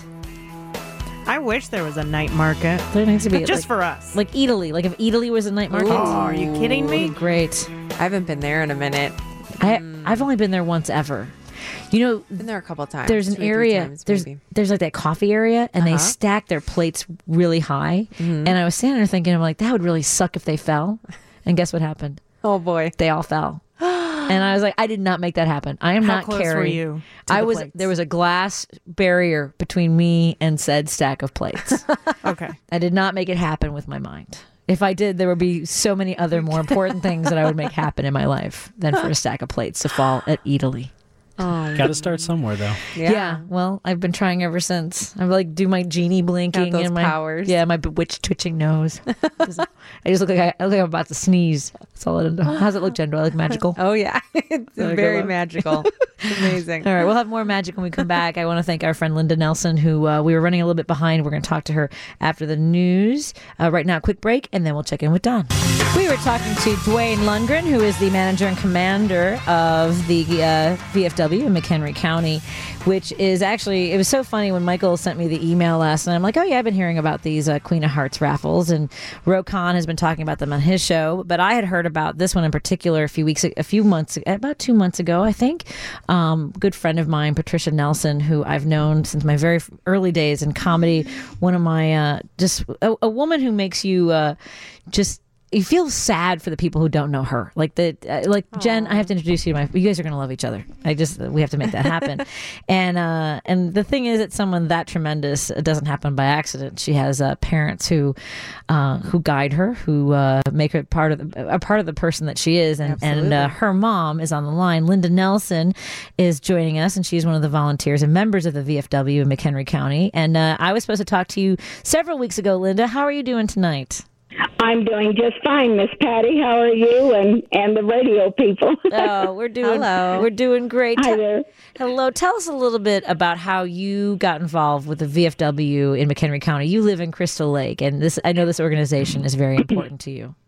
I wish there was a night market. There needs to be just like, for us. like Italy. Like if Italy was a night market. Oh, are you kidding me? Great. I haven't been there in a minute. I I've only been there once ever. You know, Been there a couple times. there's an two or three area. times, there's maybe. there's like that coffee area, and they Uh-huh. stack their plates really high. And I was standing there thinking, I'm like, that would really suck if they fell. And guess what happened? Oh boy. They all fell. And I was like, I did not make that happen. I am How not close carrying. were you to I the was. plates? There was a glass barrier between me and said stack of plates. Okay. I did not make it happen with my mind. If I did, there would be so many other more important things that I would make happen in my life than for a stack of plates to fall at Italy. Oh, Got to start somewhere, though. yeah. Yeah. Well, I've been trying ever since. I like do my genie blinking Got those and my powers. yeah, my bewitched twitching nose. I just look like I, I look like I'm about to sneeze. That's all I do. How's it look, Jen? Do I look magical? Oh yeah. It's There very you go. magical. It's amazing. All right, we'll have more magic when we come back. I want to thank our friend Linda Nelson, who uh, we were running a little bit behind. We're going to talk to her after the news. Uh, right now, quick break, and then we'll check in with Don. We were talking to Dwayne Lundgren, who is the manager and commander of the uh, V F W in McHenry County, which is actually, it was so funny when Michael sent me the email last night. I'm like, oh yeah, I've been hearing about these uh, Queen of Hearts raffles, and Ro Khan has been talking about them on his show, but I had heard about this one in particular a few weeks, a few months, about two months ago, I think. Um, good friend of mine, Patricia Nelson, who I've known since my very early days in comedy, one of my, uh, just a, a woman who makes you uh, just, you feel sad for the people who don't know her. Like the, uh, like Aww. Jen, I have to introduce you to my. You guys are gonna love each other. I just we have to make that happen. and uh, and the thing is that someone that tremendous doesn't happen by accident. She has uh, parents who uh, who guide her, who uh, make her part of the, a part of the person that she is. And Absolutely. and uh, her mom is on the line. Linda Nelson is joining us, and she's one of the volunteers and members of the V F W in McHenry County. And uh, I was supposed to talk to you several weeks ago, Linda. How are you doing tonight? I'm doing just fine, Miss Patty. How are you and, and the radio people? Oh, we're doing Hello. we're doing great. Hi Te- there. Hello. Tell us a little bit about how you got involved with the V F W in McHenry County. You live in Crystal Lake, and this I know this organization is very important to you.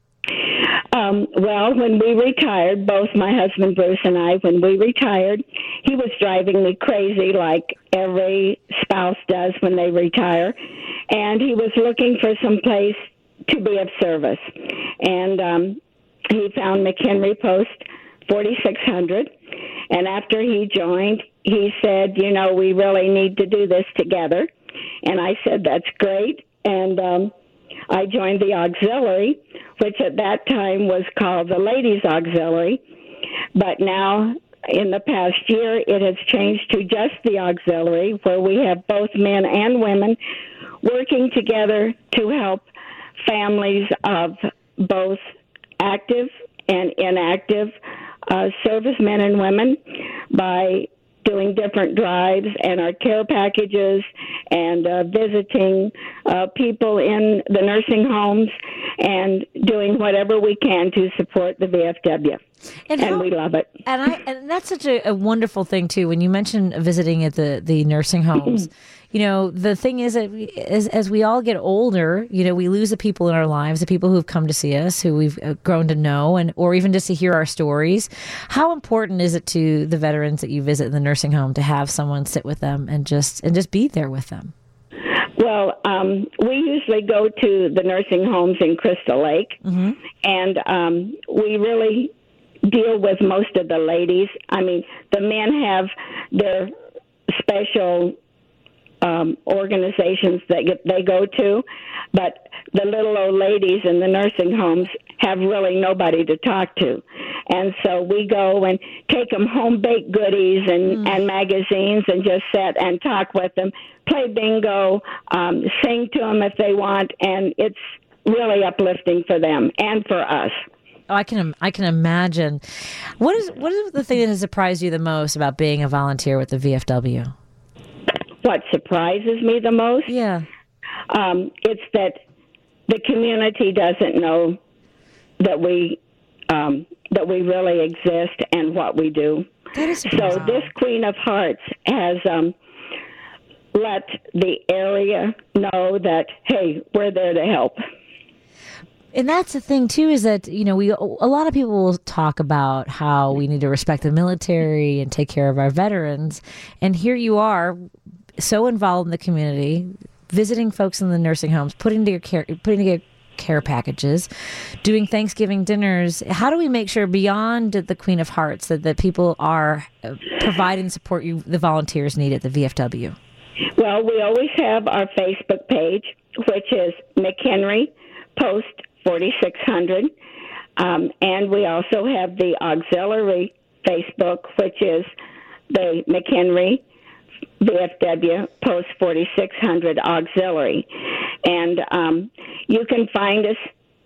Um, well, when we retired, both my husband Bruce and I, when we retired, he was driving me crazy like every spouse does when they retire. And he was looking for some place to be of service. And um, he found McHenry Post forty-six hundred. And after he joined, he said, you know, we really need to do this together. And I said, that's great. And um, I joined the auxiliary, which at that time was called the Ladies Auxiliary. But now, in the past year, it has changed to just the auxiliary, where we have both men and women working together to help families of both active and inactive uh, servicemen and women by doing different drives and our care packages and uh, visiting uh, people in the nursing homes and doing whatever we can to support the V F W. And, And how- we love it. And I and that's such a, a wonderful thing too. When you mention visiting at the, the nursing homes, you know, the thing is that we, as as we all get older, you know, we lose the people in our lives, the people who have come to see us, who we've uh, grown to know, and or even just to hear our stories. How important is it to the veterans that you visit in the nursing home to have someone sit with them and just and just be there with them? Well, um, we usually go to the nursing homes in Crystal Lake, and um, we really deal with most of the ladies. I mean, the men have their special um, organizations that get, they go to, but the little old ladies in the nursing homes have really nobody to talk to. And so we go and take them home-baked goodies and, mm. and magazines and just sit and talk with them, play bingo, um, sing to them if they want, and it's really uplifting for them and for us. Oh, I can I can imagine. What is what is the thing that has surprised you the most about being a volunteer with the V F W? What surprises me the most? Yeah. Um, it's that the community doesn't know that we um, that we really exist and what we do. That is so. surprising. This Queen of Hearts has um, let the area know that, hey, we're there to help. And that's the thing too, is that, you know, we a lot of people will talk about how we need to respect the military and take care of our veterans, and here you are, so involved in the community, visiting folks in the nursing homes, putting together care, putting together care packages, doing Thanksgiving dinners. How do we make sure beyond the Queen of Hearts that, that people are providing support you the volunteers need at the V F W? Well, we always have our Facebook page, which is McHenry Post forty-six hundred, um, and we also have the auxiliary Facebook, which is the McHenry V F W Post forty-six hundred auxiliary. And um, you can find us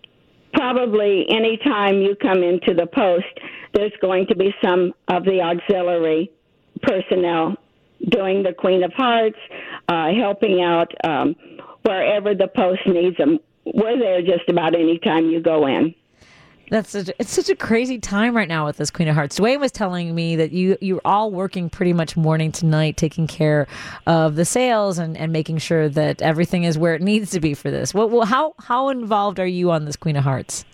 probably anytime you come into the post, there's going to be some of the auxiliary personnel doing the Queen of Hearts, uh, helping out um, wherever the post needs them. We're there just about any time you go in. That's such, it's such a crazy time right now with this Queen of Hearts. Dwayne was telling me that you you're all working pretty much morning to night, taking care of the sales and, and making sure that everything is where it needs to be for this. What well, how how involved are you on this Queen of Hearts?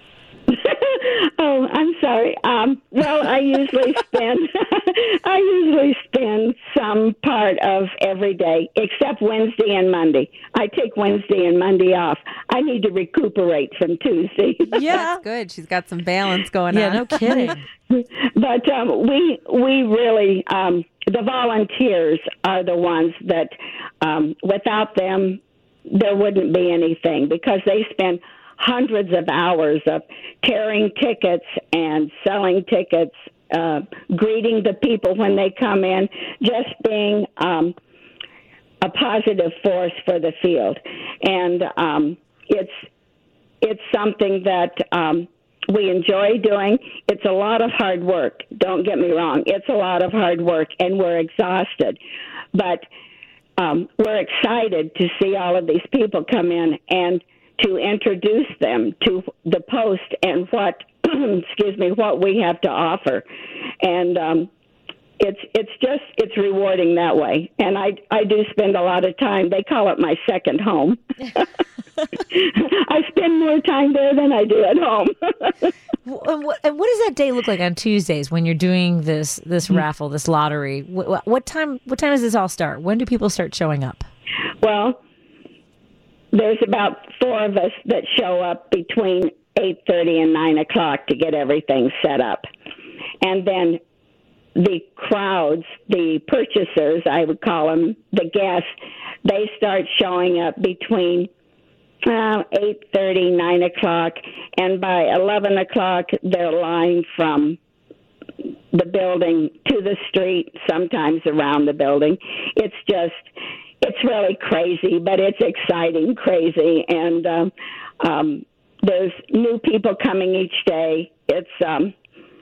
Oh, I'm sorry. Um, well, I usually spend I usually spend some part of every day, except Wednesday and Monday. I take Wednesday and Monday off. I need to recuperate from Tuesday. Yeah, That's good. She's got some balance going yeah, on. no kidding. But um, we we really um, the volunteers are the ones that um, without them there wouldn't be anything, because they spend hundreds of hours of tearing tickets and selling tickets, uh, greeting the people when they come in, just being um, a positive force for the field. And um, it's it's something that um, we enjoy doing. It's a lot of hard work. Don't get me wrong. It's a lot of hard work, and we're exhausted. But um, we're excited to see all of these people come in and to introduce them to the post and what, excuse me, what we have to offer. And um, it's it's just, it's rewarding that way. And I, I do spend a lot of time. They call it my second home. I spend more time there than I do at home. And what, and what does that day look like on Tuesdays when you're doing this this raffle, this lottery? What, what time What time does this all start? When do people start showing up? Well, there's about four of us that show up between eight thirty and nine o'clock to get everything set up. And then the crowds, the purchasers, I would call them, the guests, they start showing up between uh, eight thirty, nine o'clock, and by eleven o'clock, they're lined from the building to the street, sometimes around the building. It's just... It's really crazy, but it's exciting crazy. And um, um, there's new people coming each day. It's um,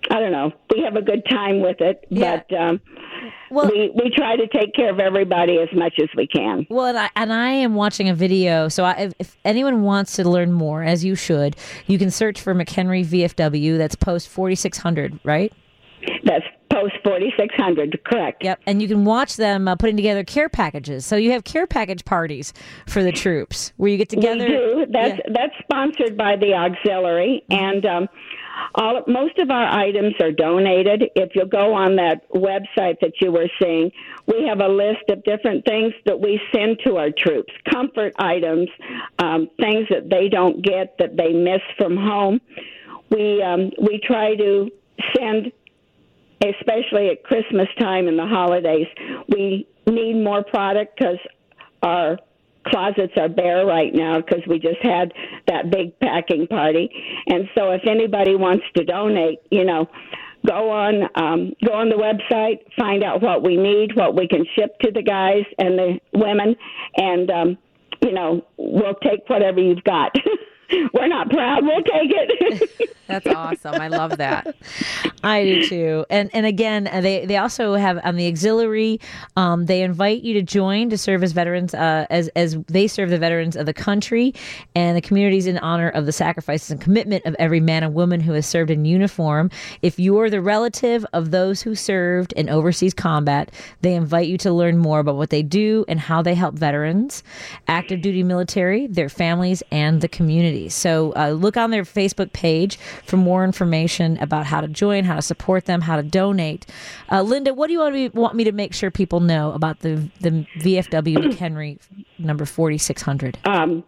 I don't know. We have a good time with it, Yeah. but um, Well- we we try to take care of everybody as much as we can. Well, and I, and I am watching a video. So I, if, if anyone wants to learn more, as you should, you can search for McHenry V F W. That's post forty-six hundred, right? That's post forty-six hundred, correct? Yep. And you can watch them uh, putting together care packages. So you have care package parties for the troops where you get together. We do. That's Yeah. that's sponsored by the auxiliary, and um, all most of our items are donated. If you go on that website that you were seeing, we have a list of different things that we send to our troops: comfort items, um, things that they don't get that they miss from home. We um, we try to send, especially at Christmas time and the holidays, we need more product because our closets are bare right now because we just had that big packing party. And so if anybody wants to donate, you know, go on um, go on the website, find out what we need, what we can ship to the guys and the women, and, um, you know, we'll take whatever you've got. We're not proud. We'll take it. That's awesome. I love that. I do too. And and again, uh, they they also have on the auxiliary. Um, they invite you to join to serve as veterans, uh, as as they serve the veterans of the country and the communities in honor of the sacrifices and commitment of every man and woman who has served in uniform. If you are the relative of those who served in overseas combat, they invite you to learn more about what they do and how they help veterans, active duty military, their families, and the community. So uh, look on their Facebook page for more information about how to join, how to support them, how to donate. Uh, Linda, what do you want me, want me to make sure people know about the, the V F W McHenry number forty-six hundred? Um,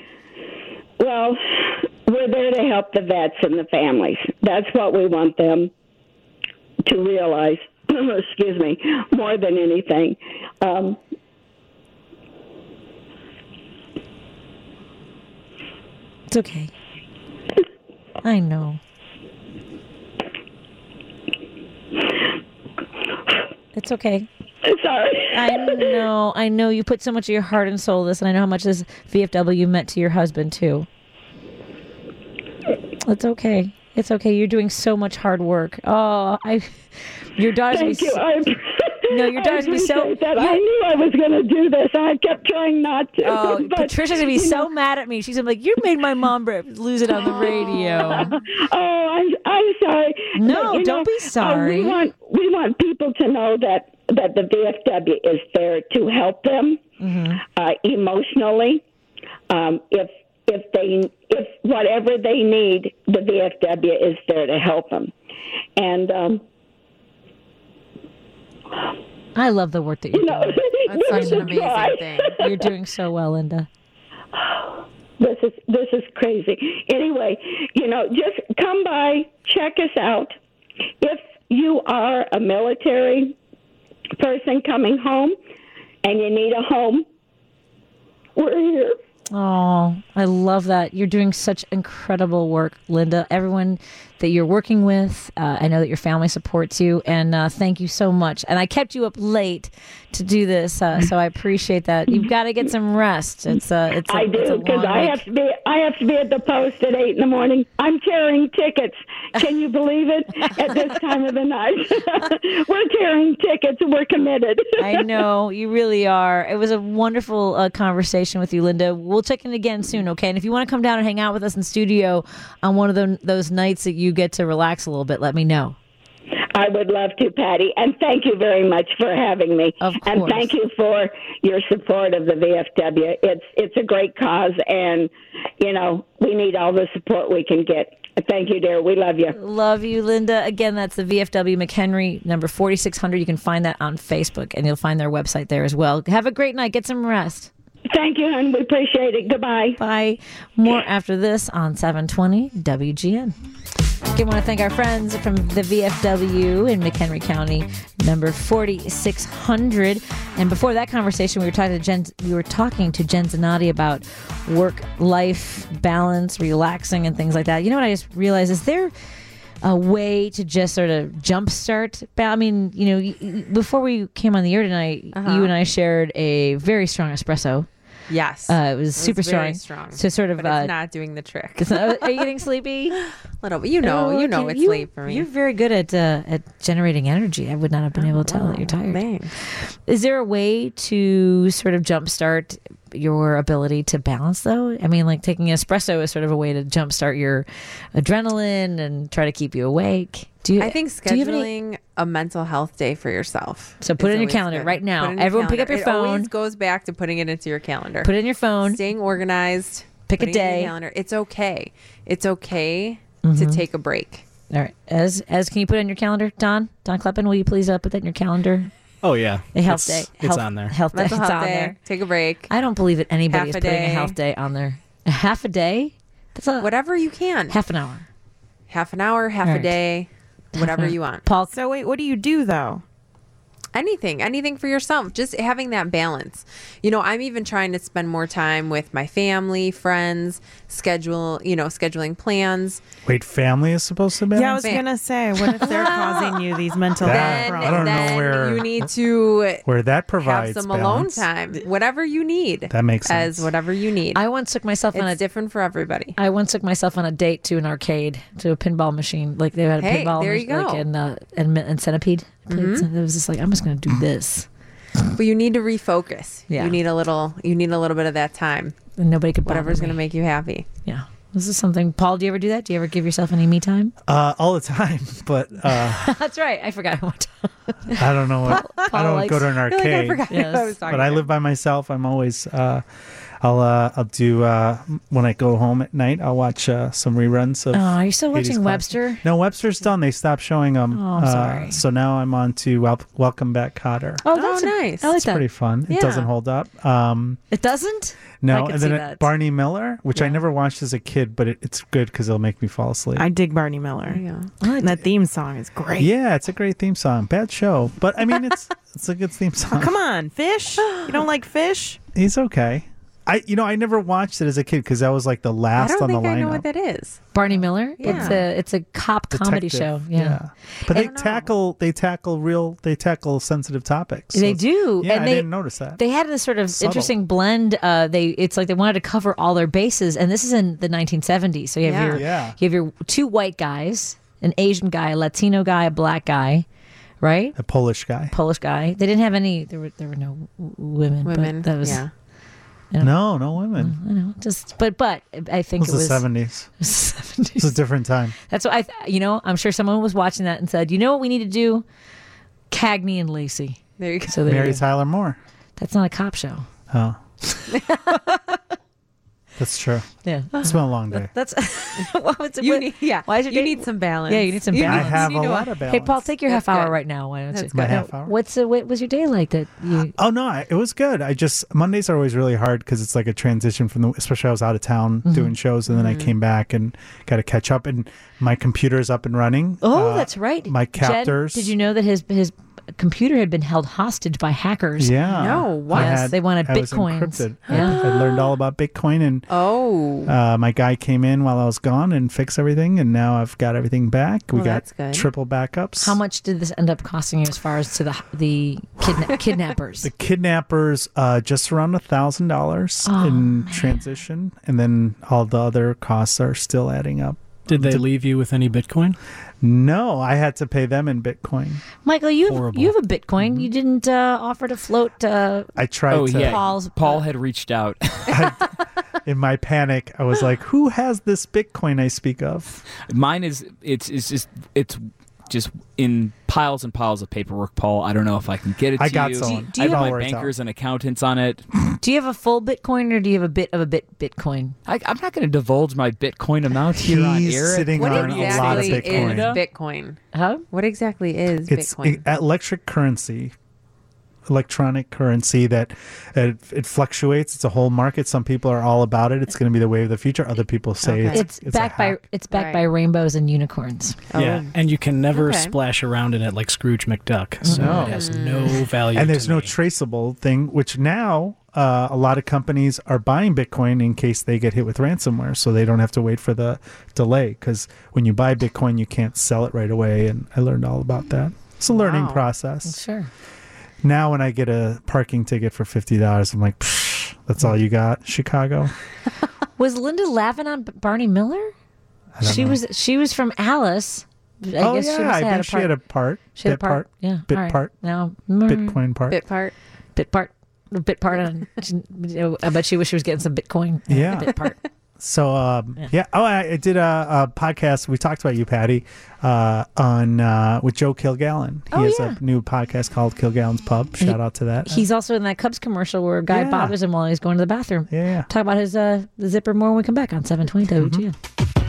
well, we're there to help the vets and the families. That's what we want them to realize, excuse me, more than anything. Um, It's okay. I know. It's okay. sorry. I know. I know you put so much of your heart and soul in this, and I know how much this V F W meant to your husband, too. It's okay. It's okay. You're doing so much hard work. Oh, I. Your daughter's Thank gonna you. be, I, No, your daughter's I gonna be so. appreciate that. you- I knew I was going to do this. I kept trying not to. Oh, but, Patricia's gonna be you so know, mad at me. She's gonna be like, "You made my mom br- lose it on the radio." Oh, I'm I'm sorry. No, But, you don't know, be sorry. Uh, we want we want people to know that that the V F W is there to help them Mm-hmm. uh, emotionally. Um, if if they if whatever they need, the V F W is there to help them. And um, I love the work that you're you know, doing. That's such an we should try. amazing thing. You're doing so well, Linda. This is this is crazy. Anyway, you know, just come by, check us out. If you are a military person coming home and you need a home, we're here. Oh, I love that. You're doing such incredible work, Linda. Everyone that you're working with, uh, I know that your family supports you, and uh, thank you so much. And I kept you up late to do this, uh, so I appreciate that. You've got to get some rest. It's a, it's a, I it's a do because long I week. have to be I have to be at the post at eight in the morning. I'm carrying tickets. Can you believe it? At this time of the night, we're carrying tickets. We're committed. I know, you really are. It was a wonderful uh, conversation with you, Linda. We'll check in again soon, okay? And if you want to come down and hang out with us in studio on one of the, those nights that you get to relax a little bit, let me know. I would love to, Patty, and thank you very much for having me. Of And course. thank you for your support of the V F W. It's it's a great cause, and you know we need all the support we can get. Thank you, dear. We love you. Love you, Linda. Again, that's the V F W McHenry number forty-six hundred. You can find that on Facebook, and you'll find their website there as well. Have a great night. Get some rest. Thank you, and we appreciate it. Goodbye. Bye. More after this on seven twenty W G N. Again, I want to thank our friends from the V F W in McHenry County, number forty-six hundred. And before that conversation, we were talking to Jen. We were talking to Jen Zanotti about work-life balance, relaxing, and things like that. You know what I just realized is there a way to just sort of jumpstart? I mean, you know, before we came on the air tonight, Uh-huh. you and I shared a very strong espresso. Yes. Uh, it was It was super very strong. strong. So sort of. But uh, it's not doing the trick. it's not- are you getting sleepy? Little bit. You know, Oh, you know okay. it's You- late for me. You're very good at uh, at generating energy. I would not have been able to tell that you're tired. Thanks. Is there a way to sort of jumpstart your ability to balance, though? I mean, like taking espresso is sort of a way to jumpstart your adrenaline and try to keep you awake. Do you? I think do you have any- scheduling a mental health day for yourself. So put is it in your always calendar good. right now. Put it in your Everyone pick up calendar. your It phone. always goes back to putting it into your calendar. Put it in your phone. Staying organized. Pick a putting it in your day. calendar. It's okay. It's okay Mm-hmm. to take a break. All right. As as can you put it in your calendar, Don? Don Kleppen, will you please uh, put that in your calendar? Oh yeah, A health it's, day. It's health, on there. Health day. Mental it's health on day. there. Take a break. I don't believe that anybody Half is a putting a day. health day on there. A half a day? That's a Whatever you can. half an hour. Half an hour, half All a right. day, whatever you want. Paul, So wait, what do you do though? Anything, anything for yourself. Just having that balance. You know, I'm even trying to spend more time with my family, friends, schedule, you know, scheduling plans. Wait, family is supposed to balance? Yeah, I was Bam. gonna say, what if they're causing you these mental That- health Then, I problems? don't know then where- you need to Where that have provides some balance. alone time. Whatever you need. That makes sense. As whatever you need. I once took myself on a it's different for everybody. I once took myself on a date to an arcade, to a pinball machine. Like they had a Hey, pinball there you mach- like go. in uh, in, in Centipede. Mm-hmm. It was just like I'm just going to do this, But you need to refocus. Yeah. You need a little you need a little bit of that time. and nobody could bother Whatever's me. gonna make you happy. Yeah, this is something. Paul, do you ever do that? Do you ever give yourself any me time? Uh, all the time, but uh, That's right. I forgot what. I don't know. What, I Paul don't likes- go to an I feel like arcade. I forgot Yes. who I was talking But I to. live by myself. I'm always. Uh, I'll. Uh, I'll do. Uh, when I go home at night, I'll watch uh, some reruns of. Oh, are you still eighties watching classics. Webster? No, Webster's done. They stopped showing them. Oh, I'm uh, sorry. So now I'm on to Wel- Welcome Back, Kotter. Oh, Oh, that's a- nice. I like It's that. pretty fun. Yeah. It doesn't hold up. Um, It doesn't. I no, could and see then it- that. Barney Miller, which I never watched as a kid, but it, it's good because it'll make me fall asleep. I dig Barney Miller. Yeah. And that theme song is great. Yeah, it's a great theme song. Bad show, but I mean, it's it's a good theme song. Come on, fish. You don't like fish? He's okay. I you know I never watched it as a kid because that was like the I last don't on the think I know lineup. what that is. Barney Miller. Yeah. It's a it's a cop comedy show. Detective, Yeah. But I they don't know. tackle they tackle real they tackle sensitive topics. so They it's- do. Yeah, and I they, didn't notice that. They had this sort of Subtle. interesting blend. Uh, they it's like they wanted to cover all their bases, and this is in the nineteen seventies. So you have Yeah. your Yeah. you have your two white guys, an Asian guy, a Latino guy, a black guy, right? a Polish guy. Polish guy. They didn't have any. There were there were no w- women. Women. But that was yeah. Yeah. No, no women. I know. Just but but I It think was it the was seventies. seventies. It's a different time. That's what I. Th- you know, I'm sure someone was watching that and said, you know what we need to do? Cagney and Lacey. There you go. So there you Mary go. Tyler Moore. That's not a cop show. Oh. That's true. Yeah. It's been a long day. That's what was it? You what- need, yeah. Why is your you day- need some balance. Yeah, you need some You balance. I have you a need to- lot of balance. Hey, Paul, take your That's half hour good. right now. Why don't That's you? My good. half hour. What's the, what was your day like? That you? Oh no, I- it was good. I just Mondays are always really hard because it's like a transition from the. Especially I was out of town Mm-hmm. doing shows, and then I came back and got to catch up. And my computer's up and running. Oh, Uh, that's right. My Jen, captors. did you know that his his computer had been held hostage by hackers? Yeah. No, what? I Yes, they wanted I was bitcoins. encrypted. I- Yeah. I, learned all about Bitcoin, and Oh. uh, my guy came in while I was gone and fixed everything, and now I've got everything back. We Well, got that's good. triple backups. How much did this end up costing you as far as to the the kidna- kidnappers? The kidnappers, uh, just around a thousand dollars Oh, in transition, and then all the other costs are still adding up. Did they leave you with any Bitcoin? No, I had to pay them in Bitcoin. Michael, you have, Horrible. you have a Bitcoin. You didn't uh, offer to float. Uh, I tried Oh to. yeah, Paul's- Paul had reached out. In my panic, I was like, "Who has this Bitcoin I speak of?" Mine is it's it's just it's just in piles and piles of paperwork, Paul. I don't know if I can get it to I got you. someone. Do I you have It all my works bankers out. and accountants on it. do you have a full Bitcoin or do you have a bit of a bit Bitcoin? I, I'm not going to divulge my Bitcoin amount here on He's air. sitting What on a lot of exactly Bitcoin. is Bitcoin? Huh? What exactly is It's Bitcoin? e- electric currency, electronic currency that it, it fluctuates. It's a whole market. Some people are all about it. It's going to be the wave of the future. Other people say Okay. it's, It's, a backed by hack. it's backed Right. by rainbows and unicorns. Yeah, and you can never Okay. splash around in it like Scrooge McDuck. So No. it has no value. And there's to no me. traceable thing, which now uh, a lot of companies are buying Bitcoin in case they get hit with ransomware, so they don't have to wait for the delay. Because when you buy Bitcoin, you can't sell it right away. And I learned all about that. It's a learning Wow. process. Sure. Now, when I get a parking ticket for fifty dollars, I'm like, Psh, That's all you got, Chicago? Was Linda Lavin on B- Barney Miller? I don't She know. was. She was from Alice. I oh, guess yeah. she was, I had think a she part. had a part. She had bit a part. Yeah. Bit all right. part. Now, mm, Bitcoin part. Bit part. Bit part. Bit part. On, I bet she wish she was getting some Bitcoin. Yeah. Bit part. So, um, yeah. Oh, I, I did a, a podcast. We talked about you, Patty, uh, on uh, with Joe Kilgallen. He Oh, has yeah. a new podcast called Kilgallen's Pub. Shout out to that. He's also in that Cubs commercial where a guy Yeah. bothers him while he's going to the bathroom. yeah, yeah. Talk about his uh, the zipper more when we come back on seven twenty W G N.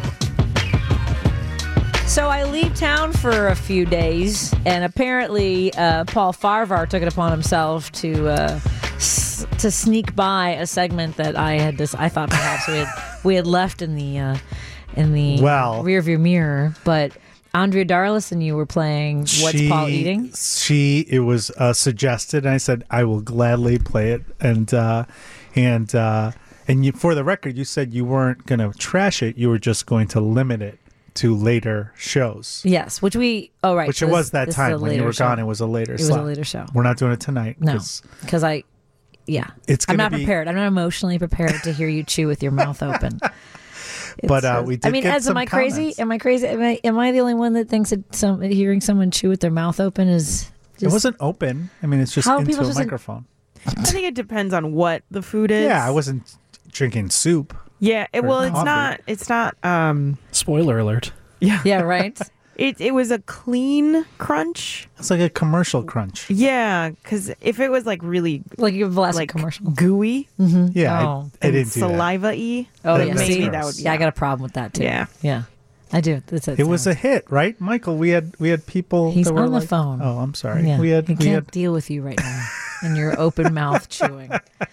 So I leave town for a few days, and apparently uh, Paul Farvar took it upon himself to uh, s- to sneak by a segment that I had. This I thought perhaps we had we had left in the uh, in the Well- rearview mirror, but Andrea Darlis and you were playing What's She- Paul Eating? She it was uh, suggested, and I said I will gladly play it. And uh, and uh, and you, for the record, you said you weren't going to trash it. You were just going to limit it to later shows. Yes, which we oh right, Which so it this- was that this is a time when you later were show. gone. It was a later. It was slot. a later show. We're not doing it tonight. No, 'cause because I, yeah, It's I'm gonna not be- prepared. I'm not emotionally prepared to hear you chew with your mouth open. But, It's, uh, we did I mean, get as am some I crazy? comments. Am I crazy? Am I, am I the only one that thinks that some hearing someone chew with their mouth open is? Just, It wasn't open. I mean, it's just How are into people a supposed to- microphone. I think it depends on what the food is. Yeah, I wasn't drinking soup. Yeah, it, or well, it's coffee. not. It's not. Um, Spoiler alert. yeah, Yeah, right. It it was a clean crunch. It's like a commercial crunch. Yeah, because if it was like really Like your Vlasic like commercial. gooey Yeah, Oh. I, I and didn't do that. saliva-y, Oh, That yeah, was maybe see, that gross. would. yeah, I got a problem with that too. Yeah. yeah, I do. That's It was a hit, right, Michael? We had we had people. He's that were on the like- phone. Oh, I'm sorry. Yeah, We had he we can't had. deal with you right now and your open mouth chewing.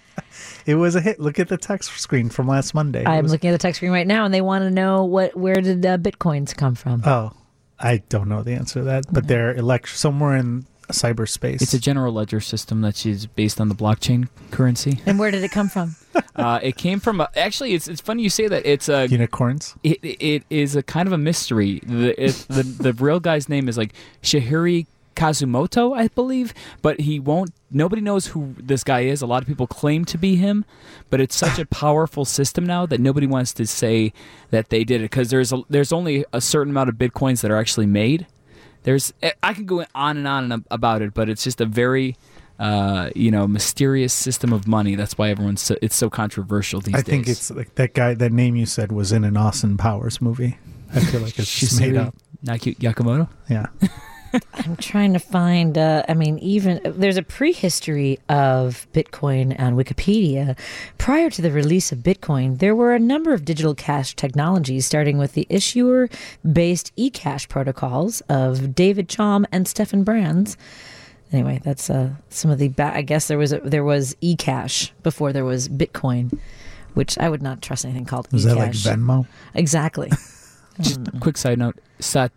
It was a hit. Look at the text screen from last Monday. It I'm was- looking at the text screen right now, and they want to know what where did uh, bitcoins come from? Oh, I don't know the answer to that, but they're elect somewhere in cyberspace. It's a general ledger system that is based on the blockchain currency. And where did it come from? Uh, it came from a, actually. It's it's funny you say that. It's a unicorns. it, it is a kind of a mystery. The it, the the real guy's name is like Shihiri Kazumoto, I believe, but he won't. Nobody knows who this guy is. A lot of people claim to be him, but it's such a powerful system now that nobody wants to say that they did it because there's a, there's only a certain amount of bitcoins that are actually made. There's I can go on and on and about it, but it's just a very uh, you know mysterious system of money. That's why everyone's so, it's so controversial these I days. think it's like that guy. That name you said was in an Austin Powers movie. I feel like it's just made Shisui up. Naki- Yakamoto. Yeah. I'm trying to find, uh, I mean, even there's a prehistory of Bitcoin on Wikipedia. Prior to the release of Bitcoin, there were a number of digital cash technologies, starting with the issuer based eCash protocols of David Chaum and Stefan Brands. Anyway, that's uh, some of the, ba- I guess there was a, there was eCash before there was Bitcoin, which I would not trust anything called Was eCash. that like Venmo? Exactly. Just a quick side note: Sat-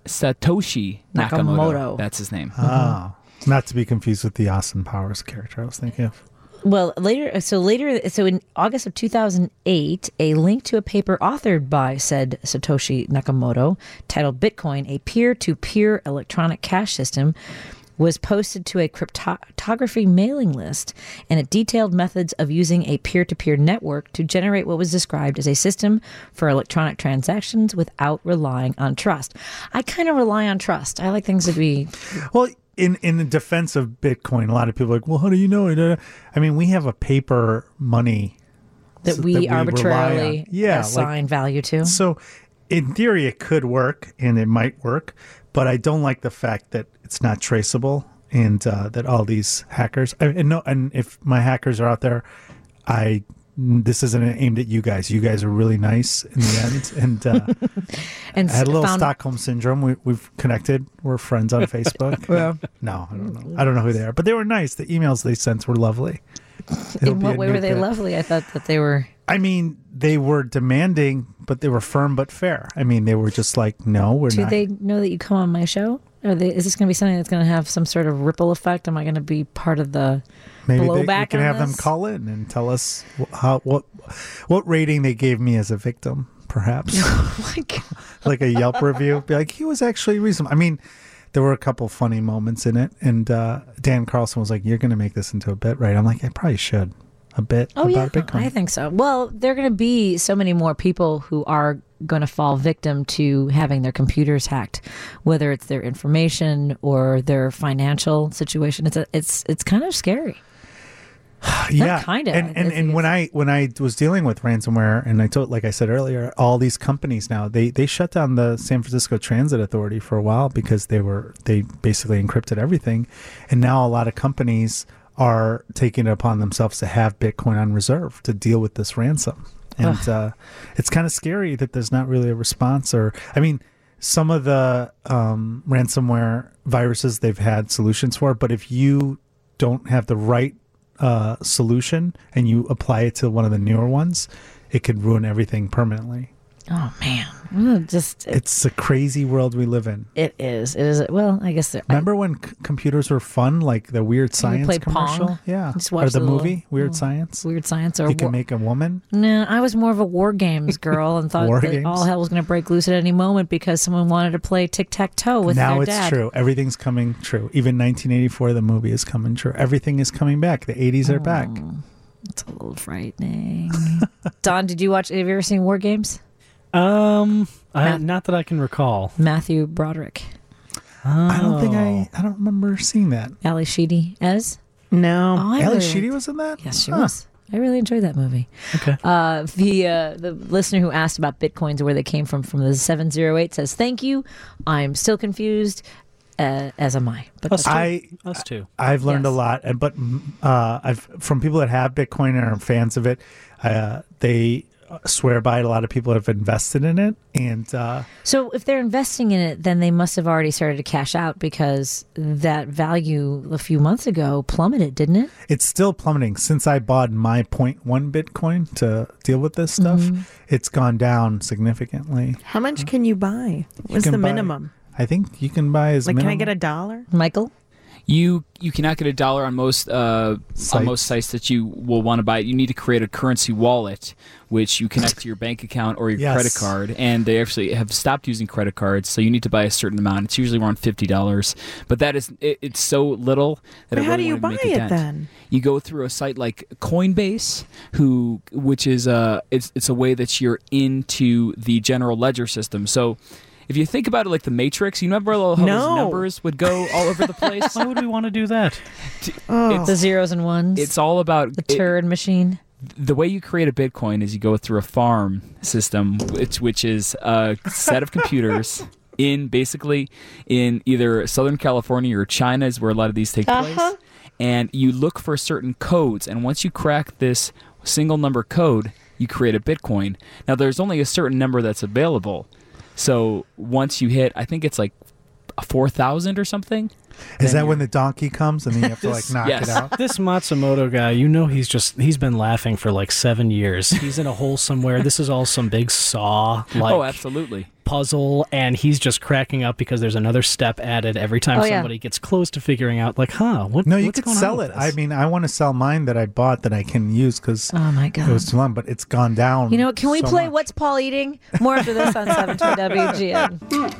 Satoshi Nakamoto. Nakamoto. That's his name. Oh, not to be confused with the Austin Powers character. I was thinking of. Well, later, so later, so in August of two thousand eight, a link to a paper authored by said Satoshi Nakamoto, titled Bitcoin, a peer-to-peer electronic cash system, was posted to a cryptography mailing list, and it detailed methods of using a peer-to-peer network to generate what was described as a system for electronic transactions without relying on trust. I kind of rely on trust. I like things to be... Well, in in the defense of Bitcoin, a lot of people are like, well, how do you know it? I mean, we have a paper money that so- we, that we rely arbitrarily on. Yeah, assign like- value to. So, in theory, it could work, and it might work, but I don't like the fact that it's not traceable, and uh, that all these hackers. I, and no, and if my hackers are out there, I this isn't aimed at you guys. You guys are really nice in the end, and uh, And I had a little found- Stockholm syndrome. We, we've connected. We're friends on Facebook. No, I don't know. I don't know who they are, but they were nice. The emails they sent were lovely. It'll In be what a way new were they bit. lovely? I thought that they were. I mean, they were demanding, but they were firm but fair. I mean, they were just like, no, we're Do not. they know that you come on my show? Are they, is this going to be something that's going to have some sort of ripple effect? Am I going to be part of the Maybe they, we blowback can on have them this? call in and tell us wh- how what what rating they gave me as a victim, perhaps. Oh my God. Like a Yelp review. Be like, he was actually reasonable. I mean, there were a couple funny moments in it, and uh, Dan Carlson was like, "You're going to make this into a bit, right?" I'm like, "I probably should. a bit Oh yeah, about Bitcoin? I think so. Well, there are going to be so many more people who are going to fall victim to having their computers hacked, whether it's their information or their financial situation. It's a, it's it's kind of scary. yeah, kinda. And and, It's- and when I when I was dealing with ransomware, and I told, like I said earlier, all these companies now they they shut down the San Francisco Transit Authority for a while because they were they basically encrypted everything, and now a lot of companies are taking it upon themselves to have Bitcoin on reserve to deal with this ransom, and uh, it's kind of scary that there's not really a response. Or I mean, some of the um, ransomware viruses they've had solutions for, but if you don't have the right uh, solution and you apply it to one of the newer ones, it could ruin everything permanently. Oh man, Mm, just it, It's a crazy world we live in. it is. It is. Well, I guess. there- I- Remember when c- computers were fun, like the Weird Science played commercial? Pong? Yeah, Just or watch the the little- movie Weird little Science. Weird Science or You can war- make a woman. No, I was more of a war games girl and thought War that games? all hell was going to break loose at any moment because someone wanted to play tic tac toe with Now their it's dad. true. Everything's coming true. Even nineteen eighty-four, the movie is coming true. Everything is coming back. The eighties are back. It's a little frightening. Don, did you watch? Have you ever seen War Games? Um, I, Matt- not that I can recall. Matthew Broderick, I don't think Oh. I. I don't remember seeing that. Ali Sheedy as. No. Oh, I Ali really Sheedy liked- was in that. Yes, she Huh. was. I really enjoyed that movie. Okay. Uh, the uh, the listener who asked about bitcoins or where they came from from the seven zero eight says, "Thank you. I'm still confused, uh, as am I." But Us that's- too. I Us too. I've learned a Yes. lot, and but uh, I've from people that have Bitcoin and are fans of it. Uh, they swear by it. A lot of people have invested in it, and uh, so if they're investing in it, then they must have already started to cash out because that value a few months ago plummeted, didn't it? it's still plummeting. Since I bought my zero point one Bitcoin to deal with this stuff, Mm-hmm. it's gone down significantly. How much can you buy? What's can the buy- minimum? I think you can buy as Like, can I minimum- get a dollar? Michael? You you cannot get a dollar on most uh, Sites. on most sites that you will want to buy it. You need to create a currency wallet, which you connect to your bank account or your Yes. credit card. And they actually have stopped using credit cards, so you need to buy a certain amount. It's usually around fifty dollars, but that is it, it's so little that But it how really do you won't buy make a it dent. then? You go through a site like Coinbase, who which is uh it's it's a way that you're into the general ledger system. So. If you think about it like the Matrix, you remember how No. those numbers would go all over the place? Why would we want to do that? Oh, The zeros and ones? It's all about the it- turd machine? the way you create a Bitcoin is you go through a farm system, which, which is a set of computers in basically in either Southern California or China is where a lot of these take place. And you look for certain codes, and once you crack this single number code, you create a Bitcoin. Now, there's only a certain number that's available. So once you hit, I think it's like four thousand or something. Is then that when you're- the donkey comes and then you have to like knock Yes. it out? This Matsumoto guy, you know, he's just, he's been laughing for like seven years. He's in a hole somewhere. This is all some big saw, like, oh, absolutely. puzzle, and he's just cracking up because there's another step added every time Oh, yeah. somebody gets close to figuring out, like, huh, what, No, you what's could going on sell with it. this? I mean, I want to sell mine that I bought that I can use because Oh, my God. it was too long, but it's gone down. You know, can we so play much. What's Paul Eating? More after this on seven twenty W G N.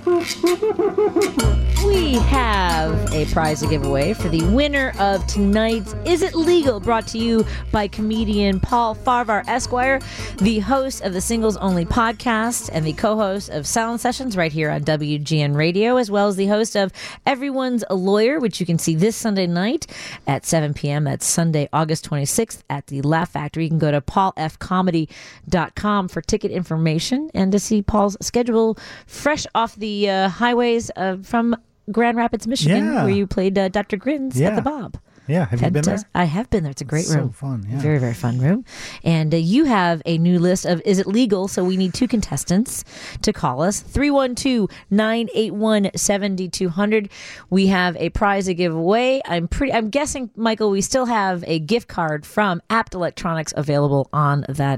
We have a prize to give away for the winner of tonight's Is It Legal? Brought to you by comedian Paul Farvar Esquire, the host of the Singles Only podcast and the co-host of Silent Sessions right here on W G N Radio, as well as the host of Everyone's a Lawyer, which you can see this Sunday night at seven p.m. That's Sunday, August twenty-sixth at the Laugh Factory. You can go to paul f comedy dot com for ticket information and to see Paul's schedule fresh off the uh, highways uh, from Grand Rapids, Michigan, Yeah. where you played uh, Doctor Grins Yeah. at the Bob. Yeah, have you been there? Fantastic. I have been there. It's a great It's so room. fun, yeah. Very, very fun room. And uh, you have a new list of Is It Legal? So we need two contestants to call us. three one two, nine eight one, seven two zero zero. We have a prize to give away. I'm pretty I'm guessing, Michael, we still have a gift card from Apt Electronics available on that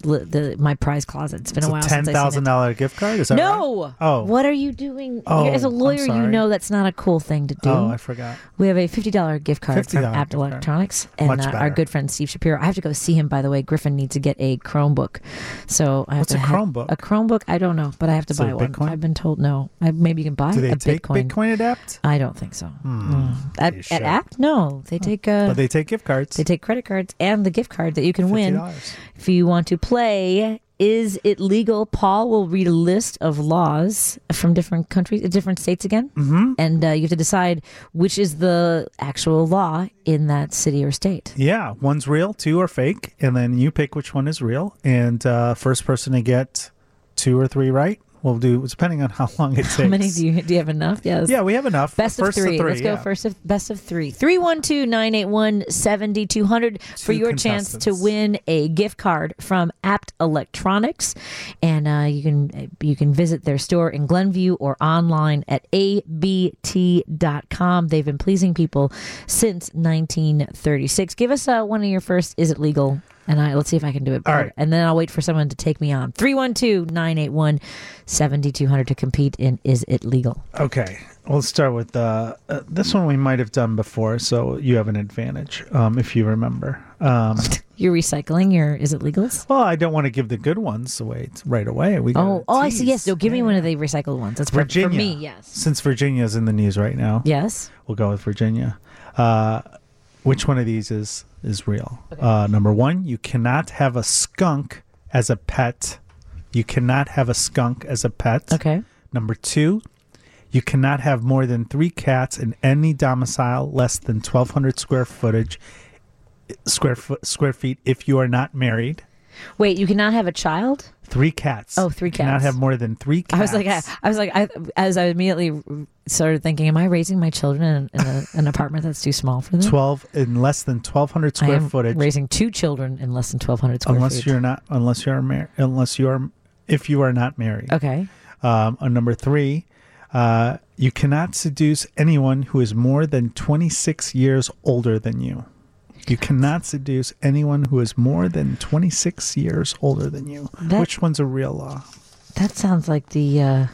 li- the my prize closet. It's been It's a a while ten since I've thousand seen it. dollar gift card. Is that No. right? Oh. What are you doing? Oh, You're- As a I'm lawyer, you sorry. know that's not a cool thing to do. Oh, I forgot. We have a fifty dollars gift card fifty from dollars Apt gift card. Electronics, and Much uh, our better. good friend Steve Shapiro. I have to go see him, by the way. Griffin needs to get a Chromebook, so I have What's to a have- Chromebook? A Chromebook? I don't know, but I have to Is it buy a one. Bitcoin? I've been told no. I, maybe you can buy Do they a take Bitcoin. Bitcoin Adapt? I don't think so. Mm. At, They at should. Apt, no, they take. Uh, But they take gift cards. They take credit cards and the gift card that you can win fifty dollars. if you want to play. Is it legal? Paul will read a list of laws from different countries, uh, different states again, mm-hmm. and uh, you have to decide which is the actual law in that city or state. Yeah, one's real, two are fake, and then you pick which one is real. And uh, first person to get two or three right, we'll do, depending on how long it takes. How many do you do? You have enough? Yes. Yeah, we have enough. Best First of to three. three, Let's go yeah. first of best of three. three one two, nine eight one, seven two zero zero for Two your chance to contestants. win a gift card from Apt Electronics, and uh, you can you can visit their store in Glenview or online at a b t dot com. They've been pleasing people since nineteen thirty-six. Give us uh, one of your first. Is it legal? And I let's see if I can do it. All better. right. And then I'll wait for someone to take me on. three one two, nine eight one, seven two zero zero to compete in Is It Legal? Okay, we'll start with uh, uh, this one we might have done before, so you have an advantage um, if you remember. Um, You're recycling your Is It Legals? well, I don't want to give the good ones away t- right away. We gotta Oh, oh, I see. tease. Yes. No, give me Yeah. one of the recycled ones. That's for, Virginia. for me. Yes. Since Virginia's in the news right now, Yes. we'll go with Virginia. Uh, which one of these is is real? Uh, number one, you cannot have a skunk as a pet. You cannot have a skunk as a pet. Okay. Number two, you cannot have more than three cats in any domicile less than twelve hundred square footage square foot square feet if you are not married. Wait, you cannot have a child? Three cats. Oh, three You cannot cats. have more than three cats. I was like, I, I was like, I, as I immediately started thinking, am I raising my children in, in a, an apartment that's too small for them? twelve in less than twelve hundred I square am footage. raising two children in less than twelve hundred square unless feet. you're not unless you're mar- unless you are if you are not married. Okay. Um, on number three, uh, you cannot seduce anyone who is more than twenty-six years older than you. You cannot seduce anyone who is more than twenty-six years older than you. That- Which one's a real law? That sounds like the uh,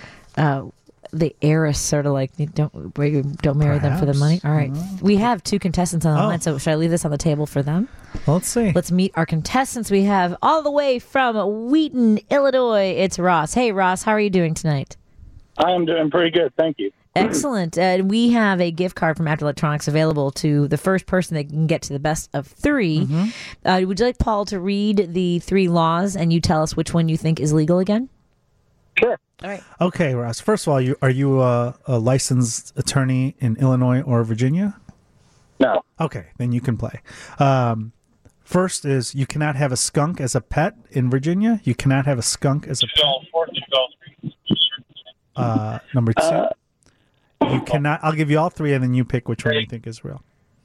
uh, the heiress sort of like you don't where you don't marry them for the Perhaps. money. All right, we have two contestants on the Oh. line, so should I leave this on the table for them? Well, let's see. Let's meet our contestants. We have all the way from Wheaton, Illinois. It's Ross. Hey, Ross, how are you doing tonight? I'm doing pretty good, thank you. Excellent. And we have a gift card from Apt Electronics available to the first person that can get to the best of three. Uh, would you like Paul to read the three laws and you tell us which one you think is legal again? Sure. All right. Okay, Ross. First of all, you are you a, a licensed attorney in Illinois or Virginia? No. Okay, then you can play. Um, first is you cannot have a skunk as a pet in Virginia. You cannot have a skunk as a pet. Uh, number two, you cannot. I'll give you all three, and then you pick which one you think is real.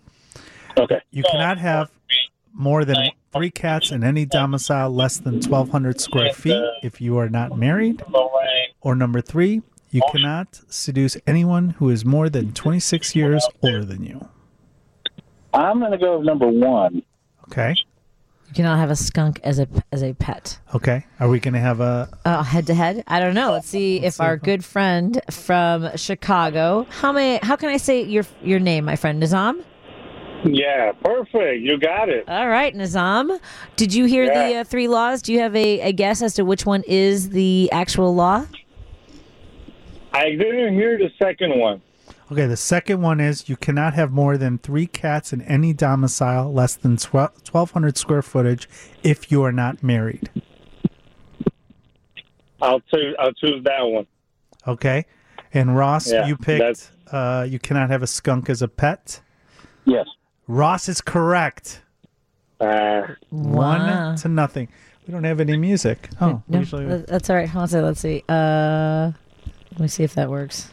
Okay. You cannot have more than three cats in any domicile less than twelve hundred square feet if you are not married. Or number three, you cannot seduce anyone who is more than twenty-six years older than you. I'm going to go with number one. Okay. You cannot have a skunk as a as a pet. Okay. Are we going to have a? Uh, head to head? I don't know. Let's see if our good friend from Chicago. How may? How can I say your your name, my friend Nizam? Yeah, perfect. You got it. All right, Nizam. Did you hear the Yeah. uh, three laws? Do you have a, a guess as to which one is the actual law? I didn't hear the second one. Okay. The second one is you cannot have more than three cats in any domicile less than twelve hundred square footage if you are not married. I'll choose. I'll choose that one. Okay. And Ross, Yeah, you picked. Uh, you cannot have a skunk as a pet. Yes. Ross is correct. Uh, Wow. One to nothing. We don't have any music. Oh, No, usually. that- that's all right. Hold on a second. Let's see. Uh, let me see if that works.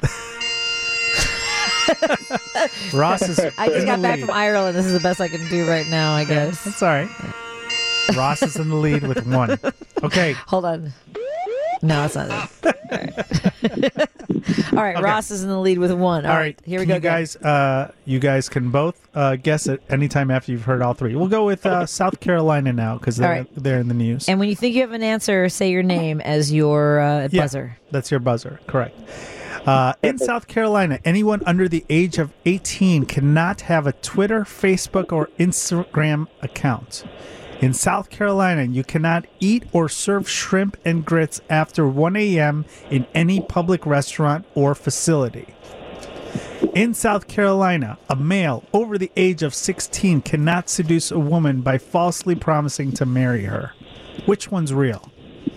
Ross is. I just in got the back lead. from Ireland. This is the best I can do right now, I guess. That's all right. Ross is in the lead with one. Okay. Hold on. No, it's not that. All right, Okay. Ross is in the lead with one. All right, here we can go, You guys, uh, you guys can both uh, guess it anytime after you've heard all three. We'll go with uh, South Carolina now because they're, All right. they're in the news. And when you think you have an answer, say your name as your uh, Yeah, buzzer. that's your buzzer. Correct. Uh, in South Carolina, anyone under the age of eighteen cannot have a Twitter, Facebook, or Instagram account. In South Carolina, you cannot eat or serve shrimp and grits after one a.m. in any public restaurant or facility. In South Carolina, a male over the age of sixteen cannot seduce a woman by falsely promising to marry her. Which one's real?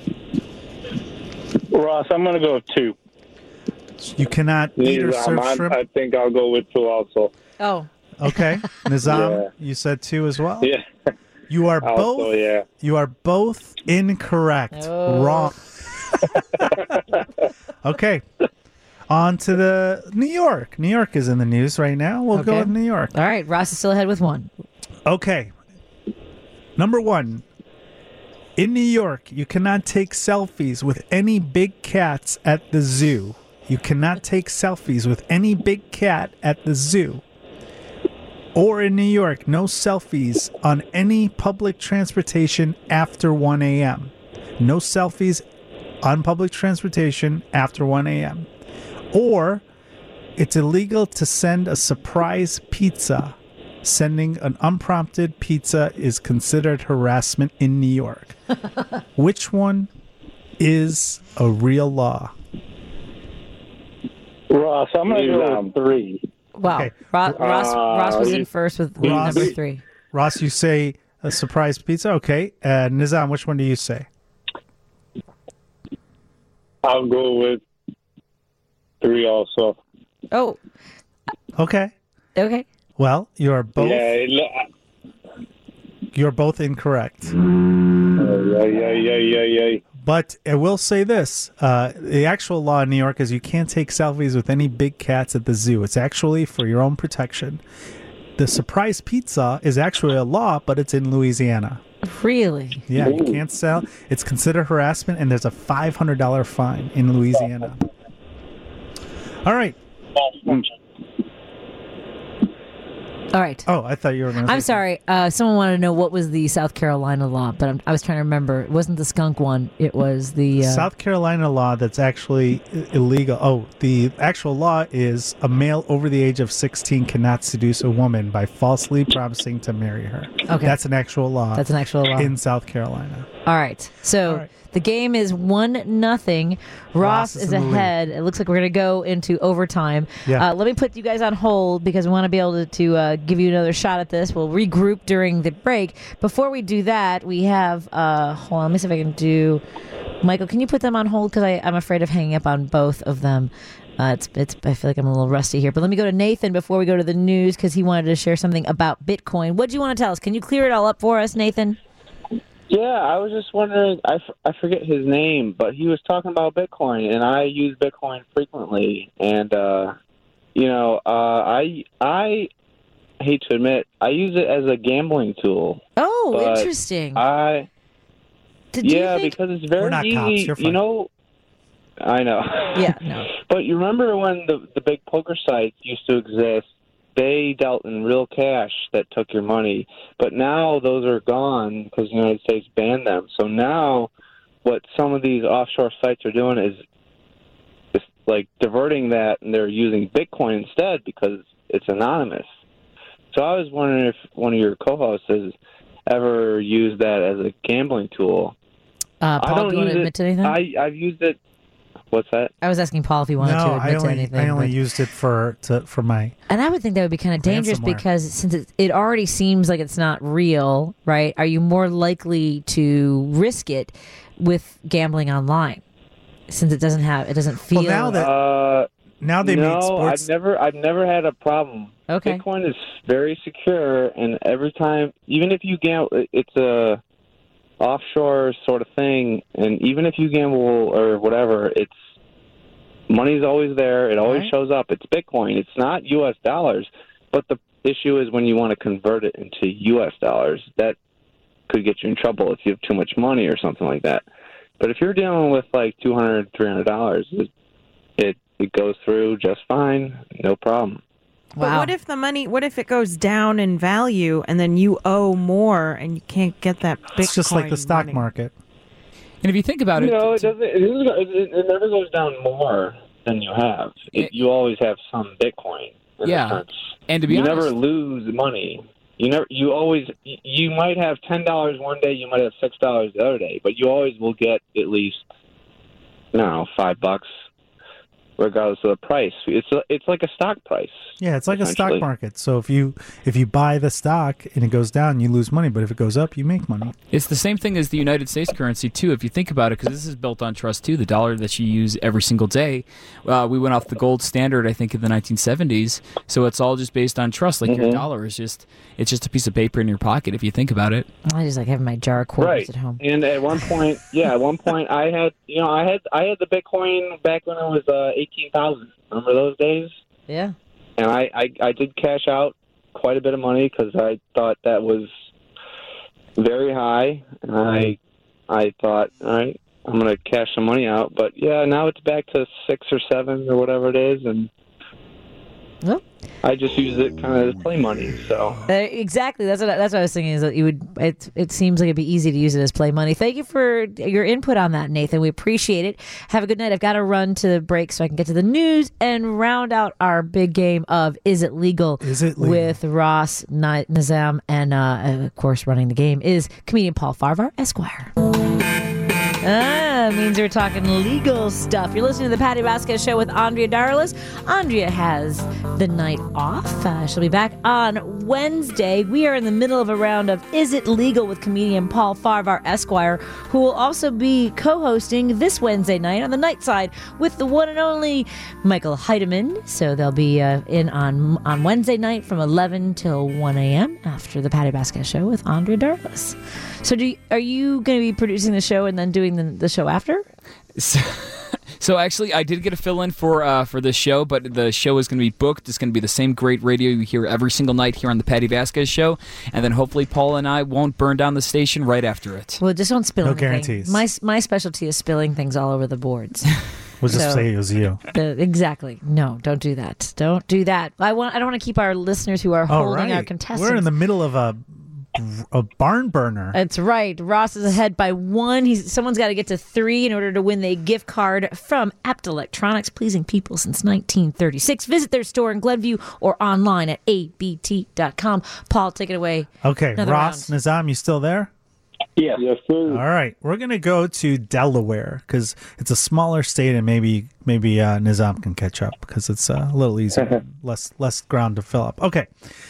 Ross, I'm going to go with two. You cannot eat or Nizam, serve I, shrimp? I think I'll go with two also. Oh. Okay. Nizam, Yeah. you said two as well? Yeah. You are Also, both yeah. you are both incorrect. Oh. Wrong. Okay. On to the New York. New York is in the news right now. We'll go Okay. with New York. All right, Ross is still ahead with one. Okay. Number one. In New York, you cannot take selfies with any big cats at the zoo. You cannot take selfies with any big cat at the zoo. Or in New York, no selfies on any public transportation after one a.m. No selfies on public transportation after one a.m. Or it's illegal to send a surprise pizza. Sending an unprompted pizza is considered harassment in New York. Which one is a real law? Ross, I'm going to go Nizam. with three. Wow. Okay. Ro- Ross, Ross was Uh, in first with Ross- number three. Ross, you say a surprise pizza? Okay. Uh, Nizam, which one do you say? I'll go with three also. Oh, Okay. okay. Well, you are both Yeah, it, lo- you're both incorrect. yeah, yeah, yeah, yeah, yeah. But I will say this: uh, the actual law in New York is you can't take selfies with any big cats at the zoo. It's actually for your own protection. The surprise pizza is actually a law, but it's in Louisiana. Really? Yeah, you can't sell. It's considered harassment, and there's a five hundred dollars fine in Louisiana. All right. All right. Oh, I thought you were going to I'm sorry. Uh, someone wanted to know what was the South Carolina law, but I'm, I was trying to remember. It wasn't the skunk one. It was the uh, South Carolina law that's actually i- illegal. Oh, the actual law is a male over the age of sixteen cannot seduce a woman by falsely promising to marry her. Okay. That's an actual law. That's an actual law. in South Carolina. All right. So All right. the game is one nothing. Ross, Ross is is in the lead. ahead. It looks like we're going to go into overtime. Yeah. Uh, let me put you guys on hold because we want to be able to, to uh, give you another shot at this. We'll regroup during the break. Before we do that, we have. Uh, hold on. Let me see if I can do. Michael, can you put them on hold? Because I'm afraid of hanging up on both of them. Uh, it's, it's. I feel like I'm a little rusty here. But let me go to Nathan before we go to the news because he wanted to share something about Bitcoin. What do you want to tell us? Can you clear it all up for us, Nathan? Yeah, I was just wondering. I, f- I forget his name, but he was talking about Bitcoin, and I use Bitcoin frequently. And uh, you know, uh, I I hate to admit, I use it as a gambling tool. Oh, But interesting. I Did you yeah, think- because it's very We're not easy. cops, you're fine. You know, I know. Yeah, no. But you remember when the the big poker sites used to exist? They dealt in real cash that took your money, but now those are gone because the United States banned them. So now, what some of these offshore sites are doing is, is like diverting that, and they're using Bitcoin instead because it's anonymous. So I was wondering if one of your co-hosts has ever used that as a gambling tool. Uh, I Paul, don't do you want use to it. admit to anything? I, I I've used it. What's that? was asking Paul if he wanted no, to admit I only to anything. I only but- used it for to, for my and I would think that would be kind of dangerous Ransomware. because since it, it already seems like it's not real, right? Are you more likely to risk it with gambling online since it doesn't have, it doesn't feel. Well, now that Uh, now they no, made sports. I've never, I've never had a problem. Okay. Bitcoin is very secure, and every time, even if you gamble, it's a offshore sort of thing, and even if you gamble or whatever, it's money's always there. It always Right. shows up. It's Bitcoin. It's not U S dollars, but the issue is when you want to convert it into U S dollars, that could get you in trouble if you have too much money or something like that. But if you're dealing with like two hundred, three hundred dollars, it, it it goes through just fine, no problem. But what if the money? What if it goes down in value and then you owe more and you can't get that Bitcoin? It's just like the stock money? market. And if you think about it, No, it doesn't. It, isn't, it, it never goes down more than you have. It, you always have some Bitcoin. In Yeah. a sense. And to be you honest, never lose money. You never. You always. You might have ten dollars one day. You might have six dollars the other day. But you always will get at least, I don't know, five bucks, regardless of the price. It's a, it's like a stock price. Yeah, it's like a stock essentially. market. So if you if you buy the stock and it goes down, you lose money. But if it goes up, you make money. It's the same thing as the United States currency, too, if you think about it, because this is built on trust, too. The dollar that you use every single day, uh, we went off the gold standard, I think, in the nineteen seventies, so it's all just based on trust. Like, your Mhm. dollar is just, it's just a piece of paper in your pocket, if you think about it. I just like having my jar of quarters Right. at home. And at one point, yeah, at one point, I had, you know, I had, I had the Bitcoin back when it was uh, eighteen thousand. Remember those days? Yeah. And I, I, I did cash out quite a bit of money because I thought that was very high, and I, I thought, all right, I'm going to cash some money out. But yeah, now it's back to six or seven or whatever it is, and Well. I just use it kind of as play money. So Uh, exactly. That's what I, that's what I was thinking. Is that you would. It it seems like it'd be easy to use it as play money. Thank you for your input on that, Nathan. We appreciate it. Have a good night. I've got to run to the break so I can get to the news and round out our big game of Is It Legal? Is it legal? With Ross Ni- Nizam, and uh, of course, running the game is comedian Paul Farvar, Esquire. Ah, means we're talking legal stuff. You're listening to the Patty Vasquez Show with Andrea Darlis. Andrea has the night off. Uh, she'll be back on Wednesday. We are in the middle of a round of Is It Legal with comedian Paul Farvar, Esquire, who will also be co-hosting this Wednesday night on the night side with the one and only Michael Heidemann. So they'll be uh, in on on Wednesday night from eleven till one a.m. after the Patty Vasquez Show with Andrea Darlis. So do you, are you going to be producing the show and then doing the, the show after? So, so actually, I did get a fill-in for uh, for this show, but the show is going to be booked. It's going to be the same great radio you hear every single night here on the Patty Vasquez Show, and then hopefully Paul and I won't burn down the station right after it. Well, just don't spill No anything. guarantees. My my specialty is spilling things all over the boards. We'll just So- say it was you. The- exactly. No, don't do that. Don't do that. I want. I don't want to keep our listeners who are All holding our right. contestants. We're in the middle of a a barn burner. That's right. Ross is ahead by one. He's someone's got to get to three in order to win the gift card from Apt Electronics, pleasing people since nineteen thirty-six. Visit their store in Glenview or online at a b t dot com. Paul, take it away. Okay, Another Ross round. Nizam, you still there? Yes. Yes, sir. All right, we're gonna go to Delaware because it's a smaller state, and maybe maybe uh, Nizam can catch up because it's uh, a little easier, less less ground to fill up. Okay.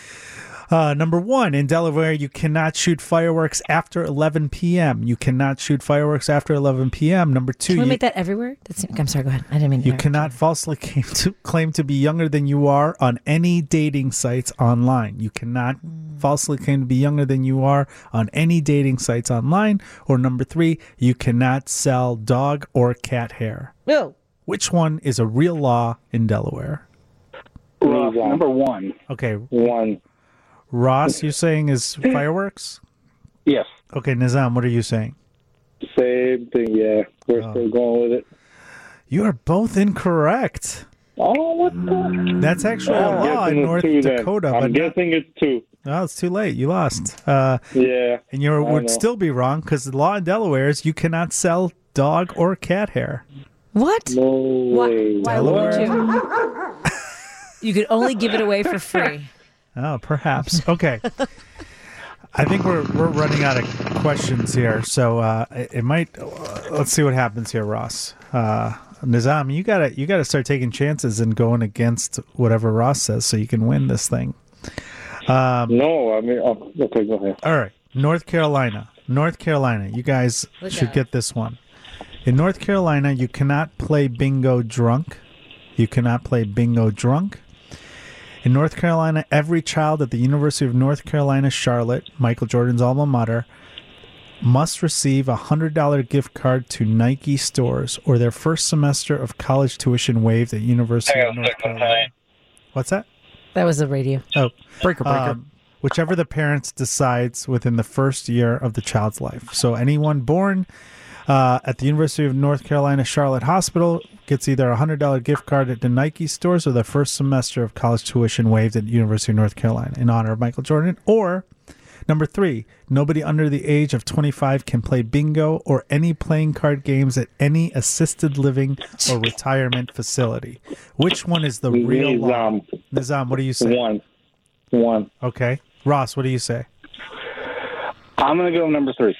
Uh, number one, in Delaware, you cannot shoot fireworks after eleven p.m. You cannot shoot fireworks after eleven p.m. Number two, Can we you, make that everywhere? That's, I'm sorry. Go ahead. I didn't mean to you interrupt. cannot falsely claim to, claim to be younger than you are on any dating sites online. You cannot falsely claim to be younger than you are on any dating sites online. Or number three, you cannot sell dog or cat hair. No. Which one is a real law in Delaware? Uh, number one. Okay, One. Ross, you're saying is fireworks? Yes. Okay, Nizam, what are you saying? Same thing, yeah. We're Oh. still going with it. You are both incorrect. Oh, what the? That's actually a I'm law guessing in it's North two then. Dakota. I'm but not, guessing it's two. oh, it's too late. You lost. Uh, Yeah. and you I would know. still be wrong because the law in Delaware is you cannot sell dog or cat hair. What? No Why, way. why would you? You could only give it away for free. Oh, perhaps. Okay. I think we're we're running out of questions here, so uh, it, it might. Uh, let's see what happens here, Ross. Uh, Nizam, you gotta you gotta start taking chances and going against whatever Ross says, so you can win this thing. Um, No, I mean, oh, okay, go ahead. all right, North Carolina, North Carolina. You guys Look should out. get this one. In North Carolina, you cannot play bingo drunk. You cannot play bingo drunk. In North Carolina, every child at the University of North Carolina, Charlotte, Michael Jordan's alma mater, must receive a one hundred dollars gift card to Nike stores or their first semester of college tuition waived at University of North Carolina. What's that? That was the radio. Oh, Breaker, breaker. um, whichever the parents decides within the first year of the child's life. So anyone born Uh, at the University of North Carolina Charlotte Hospital, gets either a one hundred dollars gift card at the Nike stores or the first semester of college tuition waived at the University of North Carolina in honor of Michael Jordan. Or number three, nobody under the age of twenty-five can play bingo or any playing card games at any assisted living or retirement facility. Which one is the real law? Nizam. Nizam, what do you say? One. One. Okay. Ross, what do you say? I'm going to go number three.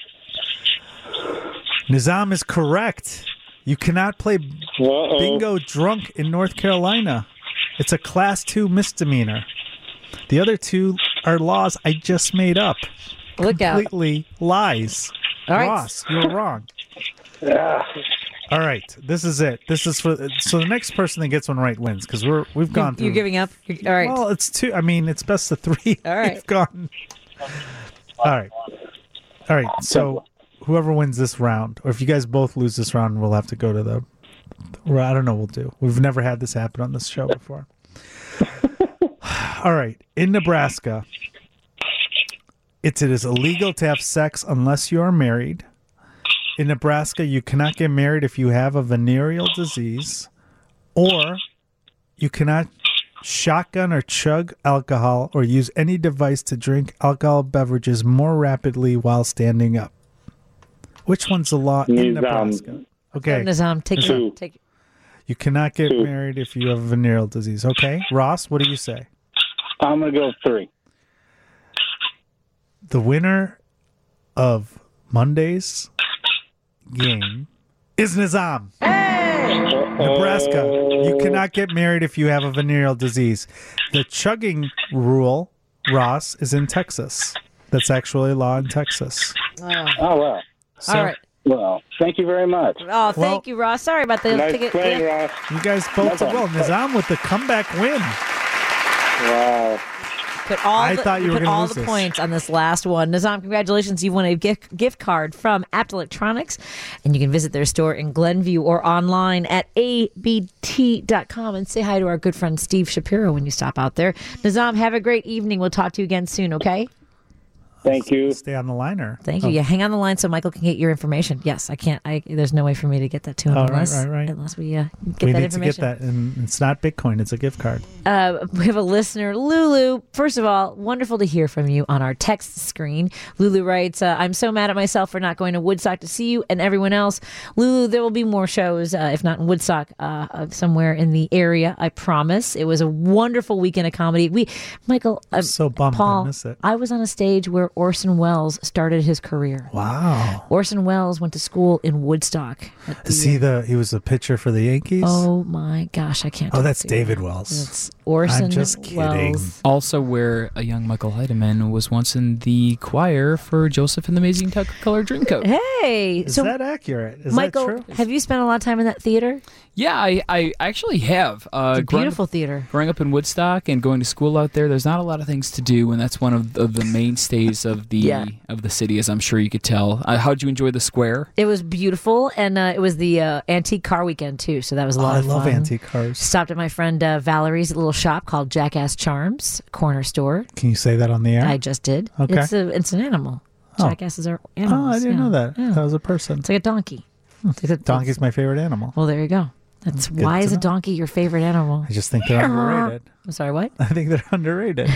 Nizam is correct. You cannot play Uh-oh. bingo drunk in North Carolina. It's a class two misdemeanor. The other two are laws I just made up. Look out. Completely lies. All right. Ross, you're wrong. All right, this is it. This is for so the next person that gets one right wins because we're we've gone You- through. You're giving up? You're- all right. Well, it's two. I mean, it's best of three. All right. We've gone. All right. All right. So whoever wins this round, or if you guys both lose this round, we'll have to go to the. Or I don't know. We'll do. We've never had this happen on this show before. All right. In Nebraska, it's it is illegal to have sex unless you are married. In Nebraska, you cannot get married if you have a venereal disease, or you cannot shotgun or chug alcohol or use any device to drink alcohol beverages more rapidly while standing up. Which one's the law in Nizam. Nebraska? Okay. Nizam, take Two. it. Take it. You cannot get Two. married if you have a venereal disease. Okay. Ross, what do you say? I'm going to go three. The winner of Monday's game is Nizam. Nebraska, you cannot get married if you have a venereal disease. The chugging rule, Ross, is in Texas. That's actually law in Texas. Oh, well. So All right. Well, thank you very much. Oh, thank Well- you, Ross. Sorry about the Nice ticket. playing, Yeah. Ross. you guys both No did well. problem. Nizam with the comeback win. Wow. Put all I the, thought you were put gonna all lose the this. points on this last one. Nizam, congratulations. You won a gift, gift card from Apt Electronics, and you can visit their store in Glenview or online at A B T dot com and say hi to our good friend Steve Shapiro when you stop out there. Nizam, have a great evening. We'll talk to you again soon, okay? Thank you. Stay on the liner. Thank you. Oh, Yeah, hang on the line so Michael can get your information. Yes, I can't. I, there's no way for me to get that to him Oh, right, unless, right, right. unless we uh, get we that need information. to get that. And it's not Bitcoin, it's a gift card. Uh, we have a listener, Lulu. First of all, wonderful to hear from you on our text screen. Lulu writes, uh, I'm so mad at myself for not going to Woodstock to see you and everyone else. Lulu, there will be more shows, uh, if not in Woodstock, uh, uh, somewhere in the area, I promise. It was a wonderful weekend of comedy. We, Michael, uh, So bummed I Paul, miss it. I was on a stage where Orson Welles started his career. Wow. Orson Welles went to school in Woodstock. at the- Is he the he was a pitcher for the Yankees? Oh my gosh, I can't. Oh, talk that's to you. David Wells. It's Orson I'm just kidding. Welles. Also, where a young Michael Heidemann was once in the choir for Joseph and the Amazing Technicolor Dreamcoat. Hey, Is so that accurate? Is Michael, that true? have you spent a lot of time in that theater? Yeah, I, I actually have. Uh, It's a growing beautiful up, theater. growing up in Woodstock and going to school out there, there's not a lot of things to do, and that's one of the, of the mainstays of the Yeah. of the city, as I'm sure you could tell. Uh, how'd you enjoy the square? It was beautiful, and uh, it was the uh, antique car weekend too, so that was a Oh, lot I of love fun. antique cars. Stopped at my friend uh, Valerie's little shop called Jackass Charms Corner Store. Can you say that on the air? I just did. Okay. It's a it's an animal. Oh. Jackasses are oh, animals. I didn't yeah. know that. Yeah. That was a person. It's like a donkey. It's like a- Donkey's my favorite animal. Well, there you go. That's Good why to is a know. donkey your favorite animal? I just think they're underrated. I'm sorry, what? I think they're underrated.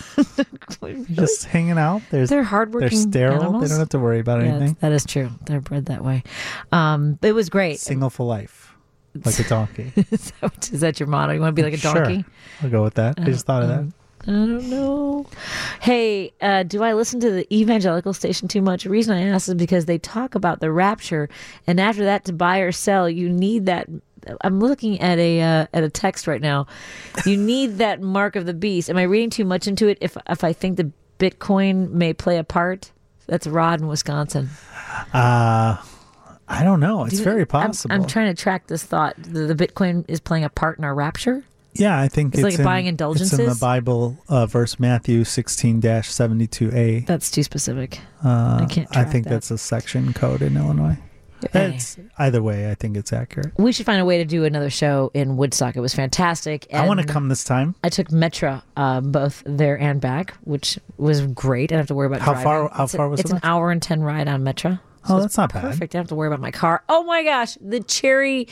Just hanging out. There's, They're they're hardworking sterile. animals. They don't have to worry about Yeah, anything. that is true. They're bred that way. Um, it was great. Single for life, like a donkey. is, that, is that your motto? You want to be like a donkey? Sure. I'll go with that. I just thought of that. I don't know. Hey, uh, do I listen to the evangelical station too much? The reason I ask is because they talk about the rapture, and after that, to buy or sell, you need that. I'm looking at a uh, at a text right now. You need that mark of the beast. Am I reading too much into it? If if I think the Bitcoin may play a part, that's Rod in Wisconsin. Uh, I don't know. It's Do you- very I'm- possible. I'm, trying to track this thought. The, the Bitcoin is playing a part in our rapture. Yeah, I think It's it's, like in, buying It's in the indulgences? Bible uh, verse Matthew sixteen seventy-two a. That's too specific. Uh, I can't I track think that. that's a section code in Illinois. Hey. It's, either way, I think it's accurate. We should find a way to do another show in Woodstock. It was fantastic. I want to and come this time. I took Metra um, both there and back, which was great. I don't have to worry about How driving. far- how It's a- far was It's the an hour and ten ride on Metra. Oh, it's that's not bad. Perfect. I don't have to worry about my car. Oh my gosh, the Cherry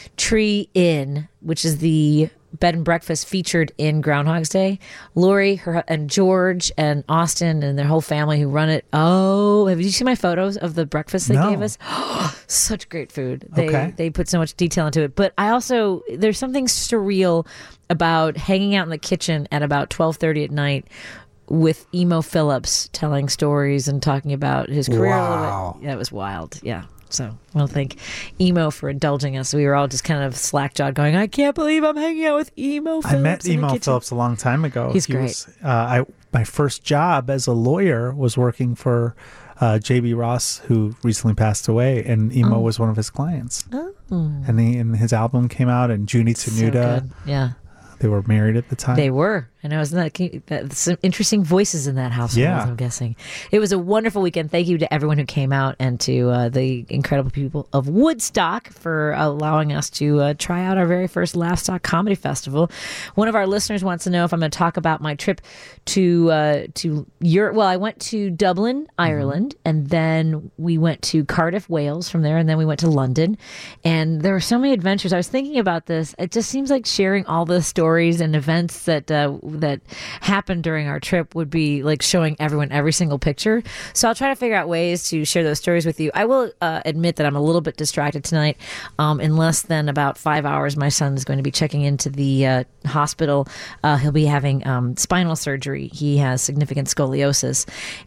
Tree Inn, which is the bed and breakfast featured in Groundhog's Day. Lori, her and George and Austin and their whole family who run it. Oh, have you seen my photos of the breakfast they No. gave us? Such great food. They Okay. they put so much detail into it. But I also there's something surreal about hanging out in the kitchen at about twelve thirty at night with Emo Phillips telling stories and talking about his career. a little bit. Wow. Yeah, it was wild. Yeah. So we'll thank Emo for indulging us. We were all just kind of slack-jawed going, I can't believe I'm hanging out with Emo Phillips. I met in the Emo kitchen." Phillips a long time ago. He's He great. was, uh, I my first job as a lawyer was working for uh, J B Ross, who recently passed away, and Emo Oh. was one of his clients. Oh. And, he, and his album came out, and Junie So Tenuta, good. Yeah. they were married at the time. They were. I know, isn't that, that some interesting voices in that household, Yeah. I'm guessing. It was a wonderful weekend. Thank you to everyone who came out and to uh, the incredible people of Woodstock for allowing us to uh, try out our very first Laughstock Comedy Festival. One of our listeners wants to know if I'm going to talk about my trip to uh, to Europe. Well, I went to Dublin, Ireland, and then we went to Cardiff, Wales from there, and then we went to London. And there were so many adventures. I was thinking about this. It just seems like sharing all the stories and events that uh, that happened during our trip would be like showing everyone every single picture. So I'll try to figure out ways to share those stories with you. I will uh, admit that I'm a little bit distracted tonight. Um, in less than about five hours, my son is going to be checking into the uh, hospital. Uh, he'll be having um, spinal surgery. He has significant scoliosis,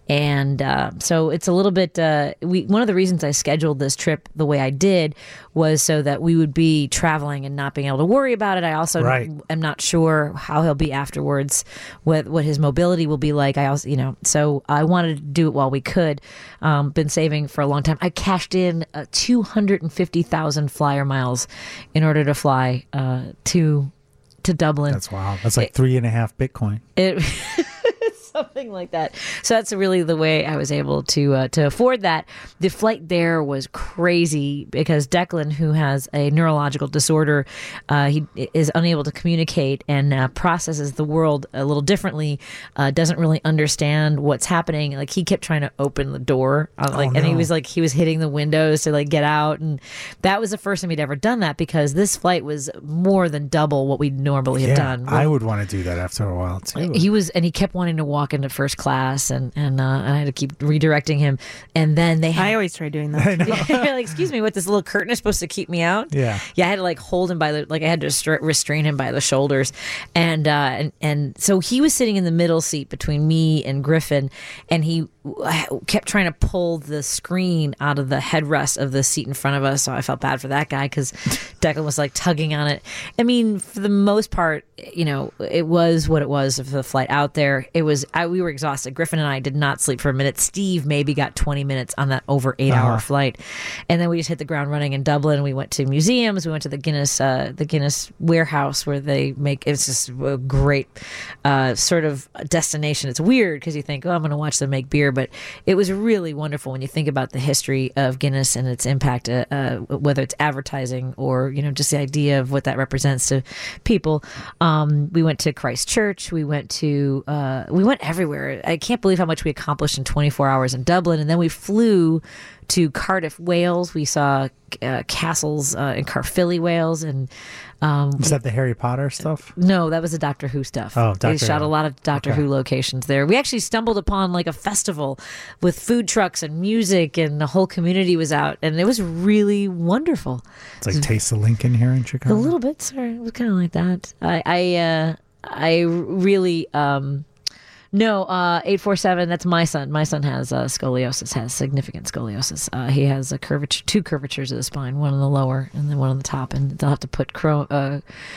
and uh, so it's a little bit. Uh, we one of the reasons I scheduled this trip the way I did was so that we would be traveling and not being able to worry about it. I also Right. am not sure how he'll be afterwards, what what his mobility will be like. I also, you know, so I wanted to do it while we could. Um, been saving for a long time. I cashed in uh, two hundred and fifty thousand flyer miles in order to fly uh, to to Dublin. That's wow. That's like three and a half Bitcoin. It something like that. So that's really the way I was able to uh, to afford that. The flight there was crazy because Declan, who has a neurological disorder, uh, he is unable to communicate and uh, processes the world a little differently. Uh, doesn't really understand what's happening. Like he kept trying to open the door, uh, like, Oh, and he no. was like he was hitting the windows to like get out, and that was the first time he'd ever done that because this flight was more than double what we normally have Yeah, done. I would want to do that after a while too. He was, and he kept wanting to walk into first class, and and uh, I had to keep redirecting him. And then they had, I always try doing that. like, excuse me, what, this little curtain is supposed to keep me out? Yeah. yeah. I had to like hold him by the, like I had to stra- restrain him by the shoulders, and uh, and and so he was sitting in the middle seat between me and Griffin, and he kept trying to pull the screen out of the headrest of the seat in front of us. So I felt bad for that guy because Declan was like tugging on it. I mean, for the most part, you know, it was what it was for the flight out there. It was, I, we were exhausted. Griffin and I did not sleep for a minute. Steve maybe got twenty minutes on that over eight hour Uh-huh. flight. And then we just hit the ground running in Dublin. We went to museums. We went to the Guinness, uh, the Guinness warehouse where they make, it's just a great uh, sort of destination. It's weird because you think, oh, I'm going to watch them make beer, but it was really wonderful when you think about the history of Guinness and its impact, uh, uh, whether it's advertising or, you know, just the idea of what that represents to people. Um, we went to Christchurch. We went to, uh, we went everywhere. I can't believe how much we accomplished in twenty-four hours in Dublin. And then we flew to Cardiff, Wales. We saw uh, castles uh, in Caerphilly, Wales, and um, Is that the Harry Potter stuff? no, that was the Doctor Who stuff. Oh, They Doctor shot Who. a lot of Doctor Okay. Who locations there. We actually stumbled upon like a festival with food trucks and music, and the whole community was out, and it was really wonderful. It's like Taste of Lincoln here in Chicago. A little bit, sir. It was kind of like that. I, I, uh, I really, um, no, uh, eight four seven, that's my son. My son has uh, scoliosis, has significant scoliosis. Uh, he has a curvature, two curvatures of the spine, one on the lower and then one on the top, and they'll have to put chrome, uh,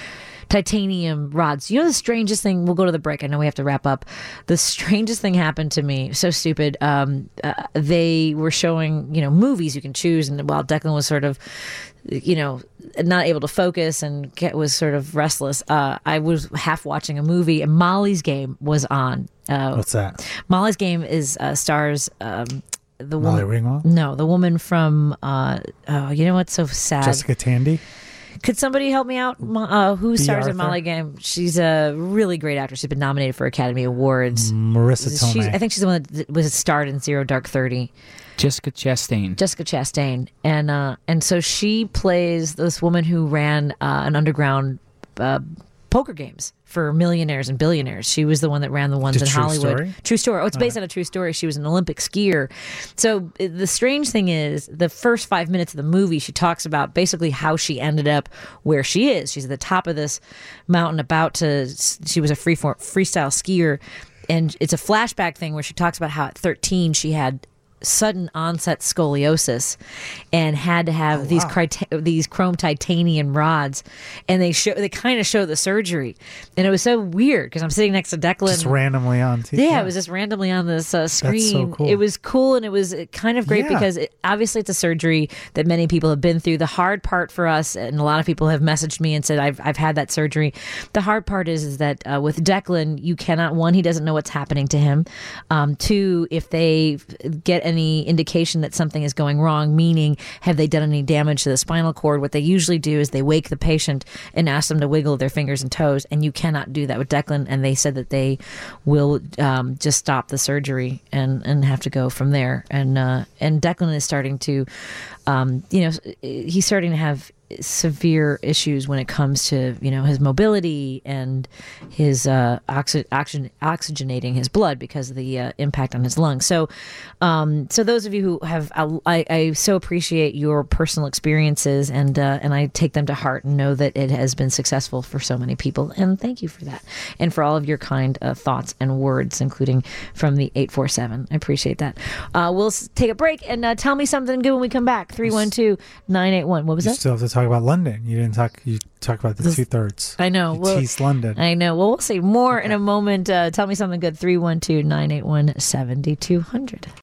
titanium rods. You know the strangest thing, we'll go to the break, I know we have to wrap up. The strangest thing happened to me, so stupid. Um, uh, they were showing, you know, movies you can choose, and while Declan was sort of, you know, not able to focus and get, was sort of restless, uh, I was half watching a movie, and Molly's Game was on. Uh, What's that? Molly's Game is uh, stars um, the Molly woman. Ringwald? No, the woman from. Uh, oh, you know what's so sad? Jessica Tandy? Could somebody help me out? Mo- Uh, who B. stars in Arthur? Molly Game? She's a really great actress. She's been nominated for Academy Awards. Marissa She's, Tomei. I think she's the one that was starred in Zero Dark Thirty. Jessica Chastain. Jessica Chastain, and uh, and so she plays this woman who ran uh, an underground uh, poker games for millionaires and billionaires. She was the one that ran the ones It's a in true Hollywood. story? True story. Oh, it's based Okay. on a true story. She was an Olympic skier. So uh, the strange thing is, the first five minutes of the movie, she talks about basically how she ended up where she is. She's at the top of this mountain, about to. She was a free form, freestyle skier, and it's a flashback thing where she talks about how at thirteen she had sudden onset scoliosis and had to have Oh, these wow. crita- these chrome titanium rods, and they show they kind of show the surgery, and it was so weird because I'm sitting next to Declan. Just randomly on T V. Yeah, it was just randomly on this uh, screen. cool. It was cool, and it was kind of great Yeah. because it, obviously it's a surgery that many people have been through. The hard part for us, and a lot of people have messaged me and said, I've, I've had that surgery. The hard part is, is that uh, with Declan, you cannot, one, he doesn't know what's happening to him. Um, two, if they get any indication that something is going wrong, meaning have they done any damage to the spinal cord, what they usually do is they wake the patient and ask them to wiggle their fingers and toes, and you cannot do that with Declan. And they said that they will um, just stop the surgery and, and have to go from there. And uh, and Declan is starting to, um, you know, he's starting to have severe issues when it comes to, you know, his mobility and his uh, oxy- oxygen- oxygenating his blood because of the uh, impact on his lungs. So, um, so those of you who have, I, I so appreciate your personal experiences, and uh, and I take them to heart and know that it has been successful for so many people. And thank you for that, and for all of your kind uh, thoughts and words, including from the eight four seven. I appreciate that. Uh, we'll s- take a break and uh, tell me something good when we come back. three one two, nine eight one. What was You that? still have to talk about London. You didn't talk. You talk about the This- two thirds. I know. You Well, teased London. I know. Well, we'll see more in a moment. Uh, tell me something good. three one two, nine eight one, seven two zero zero.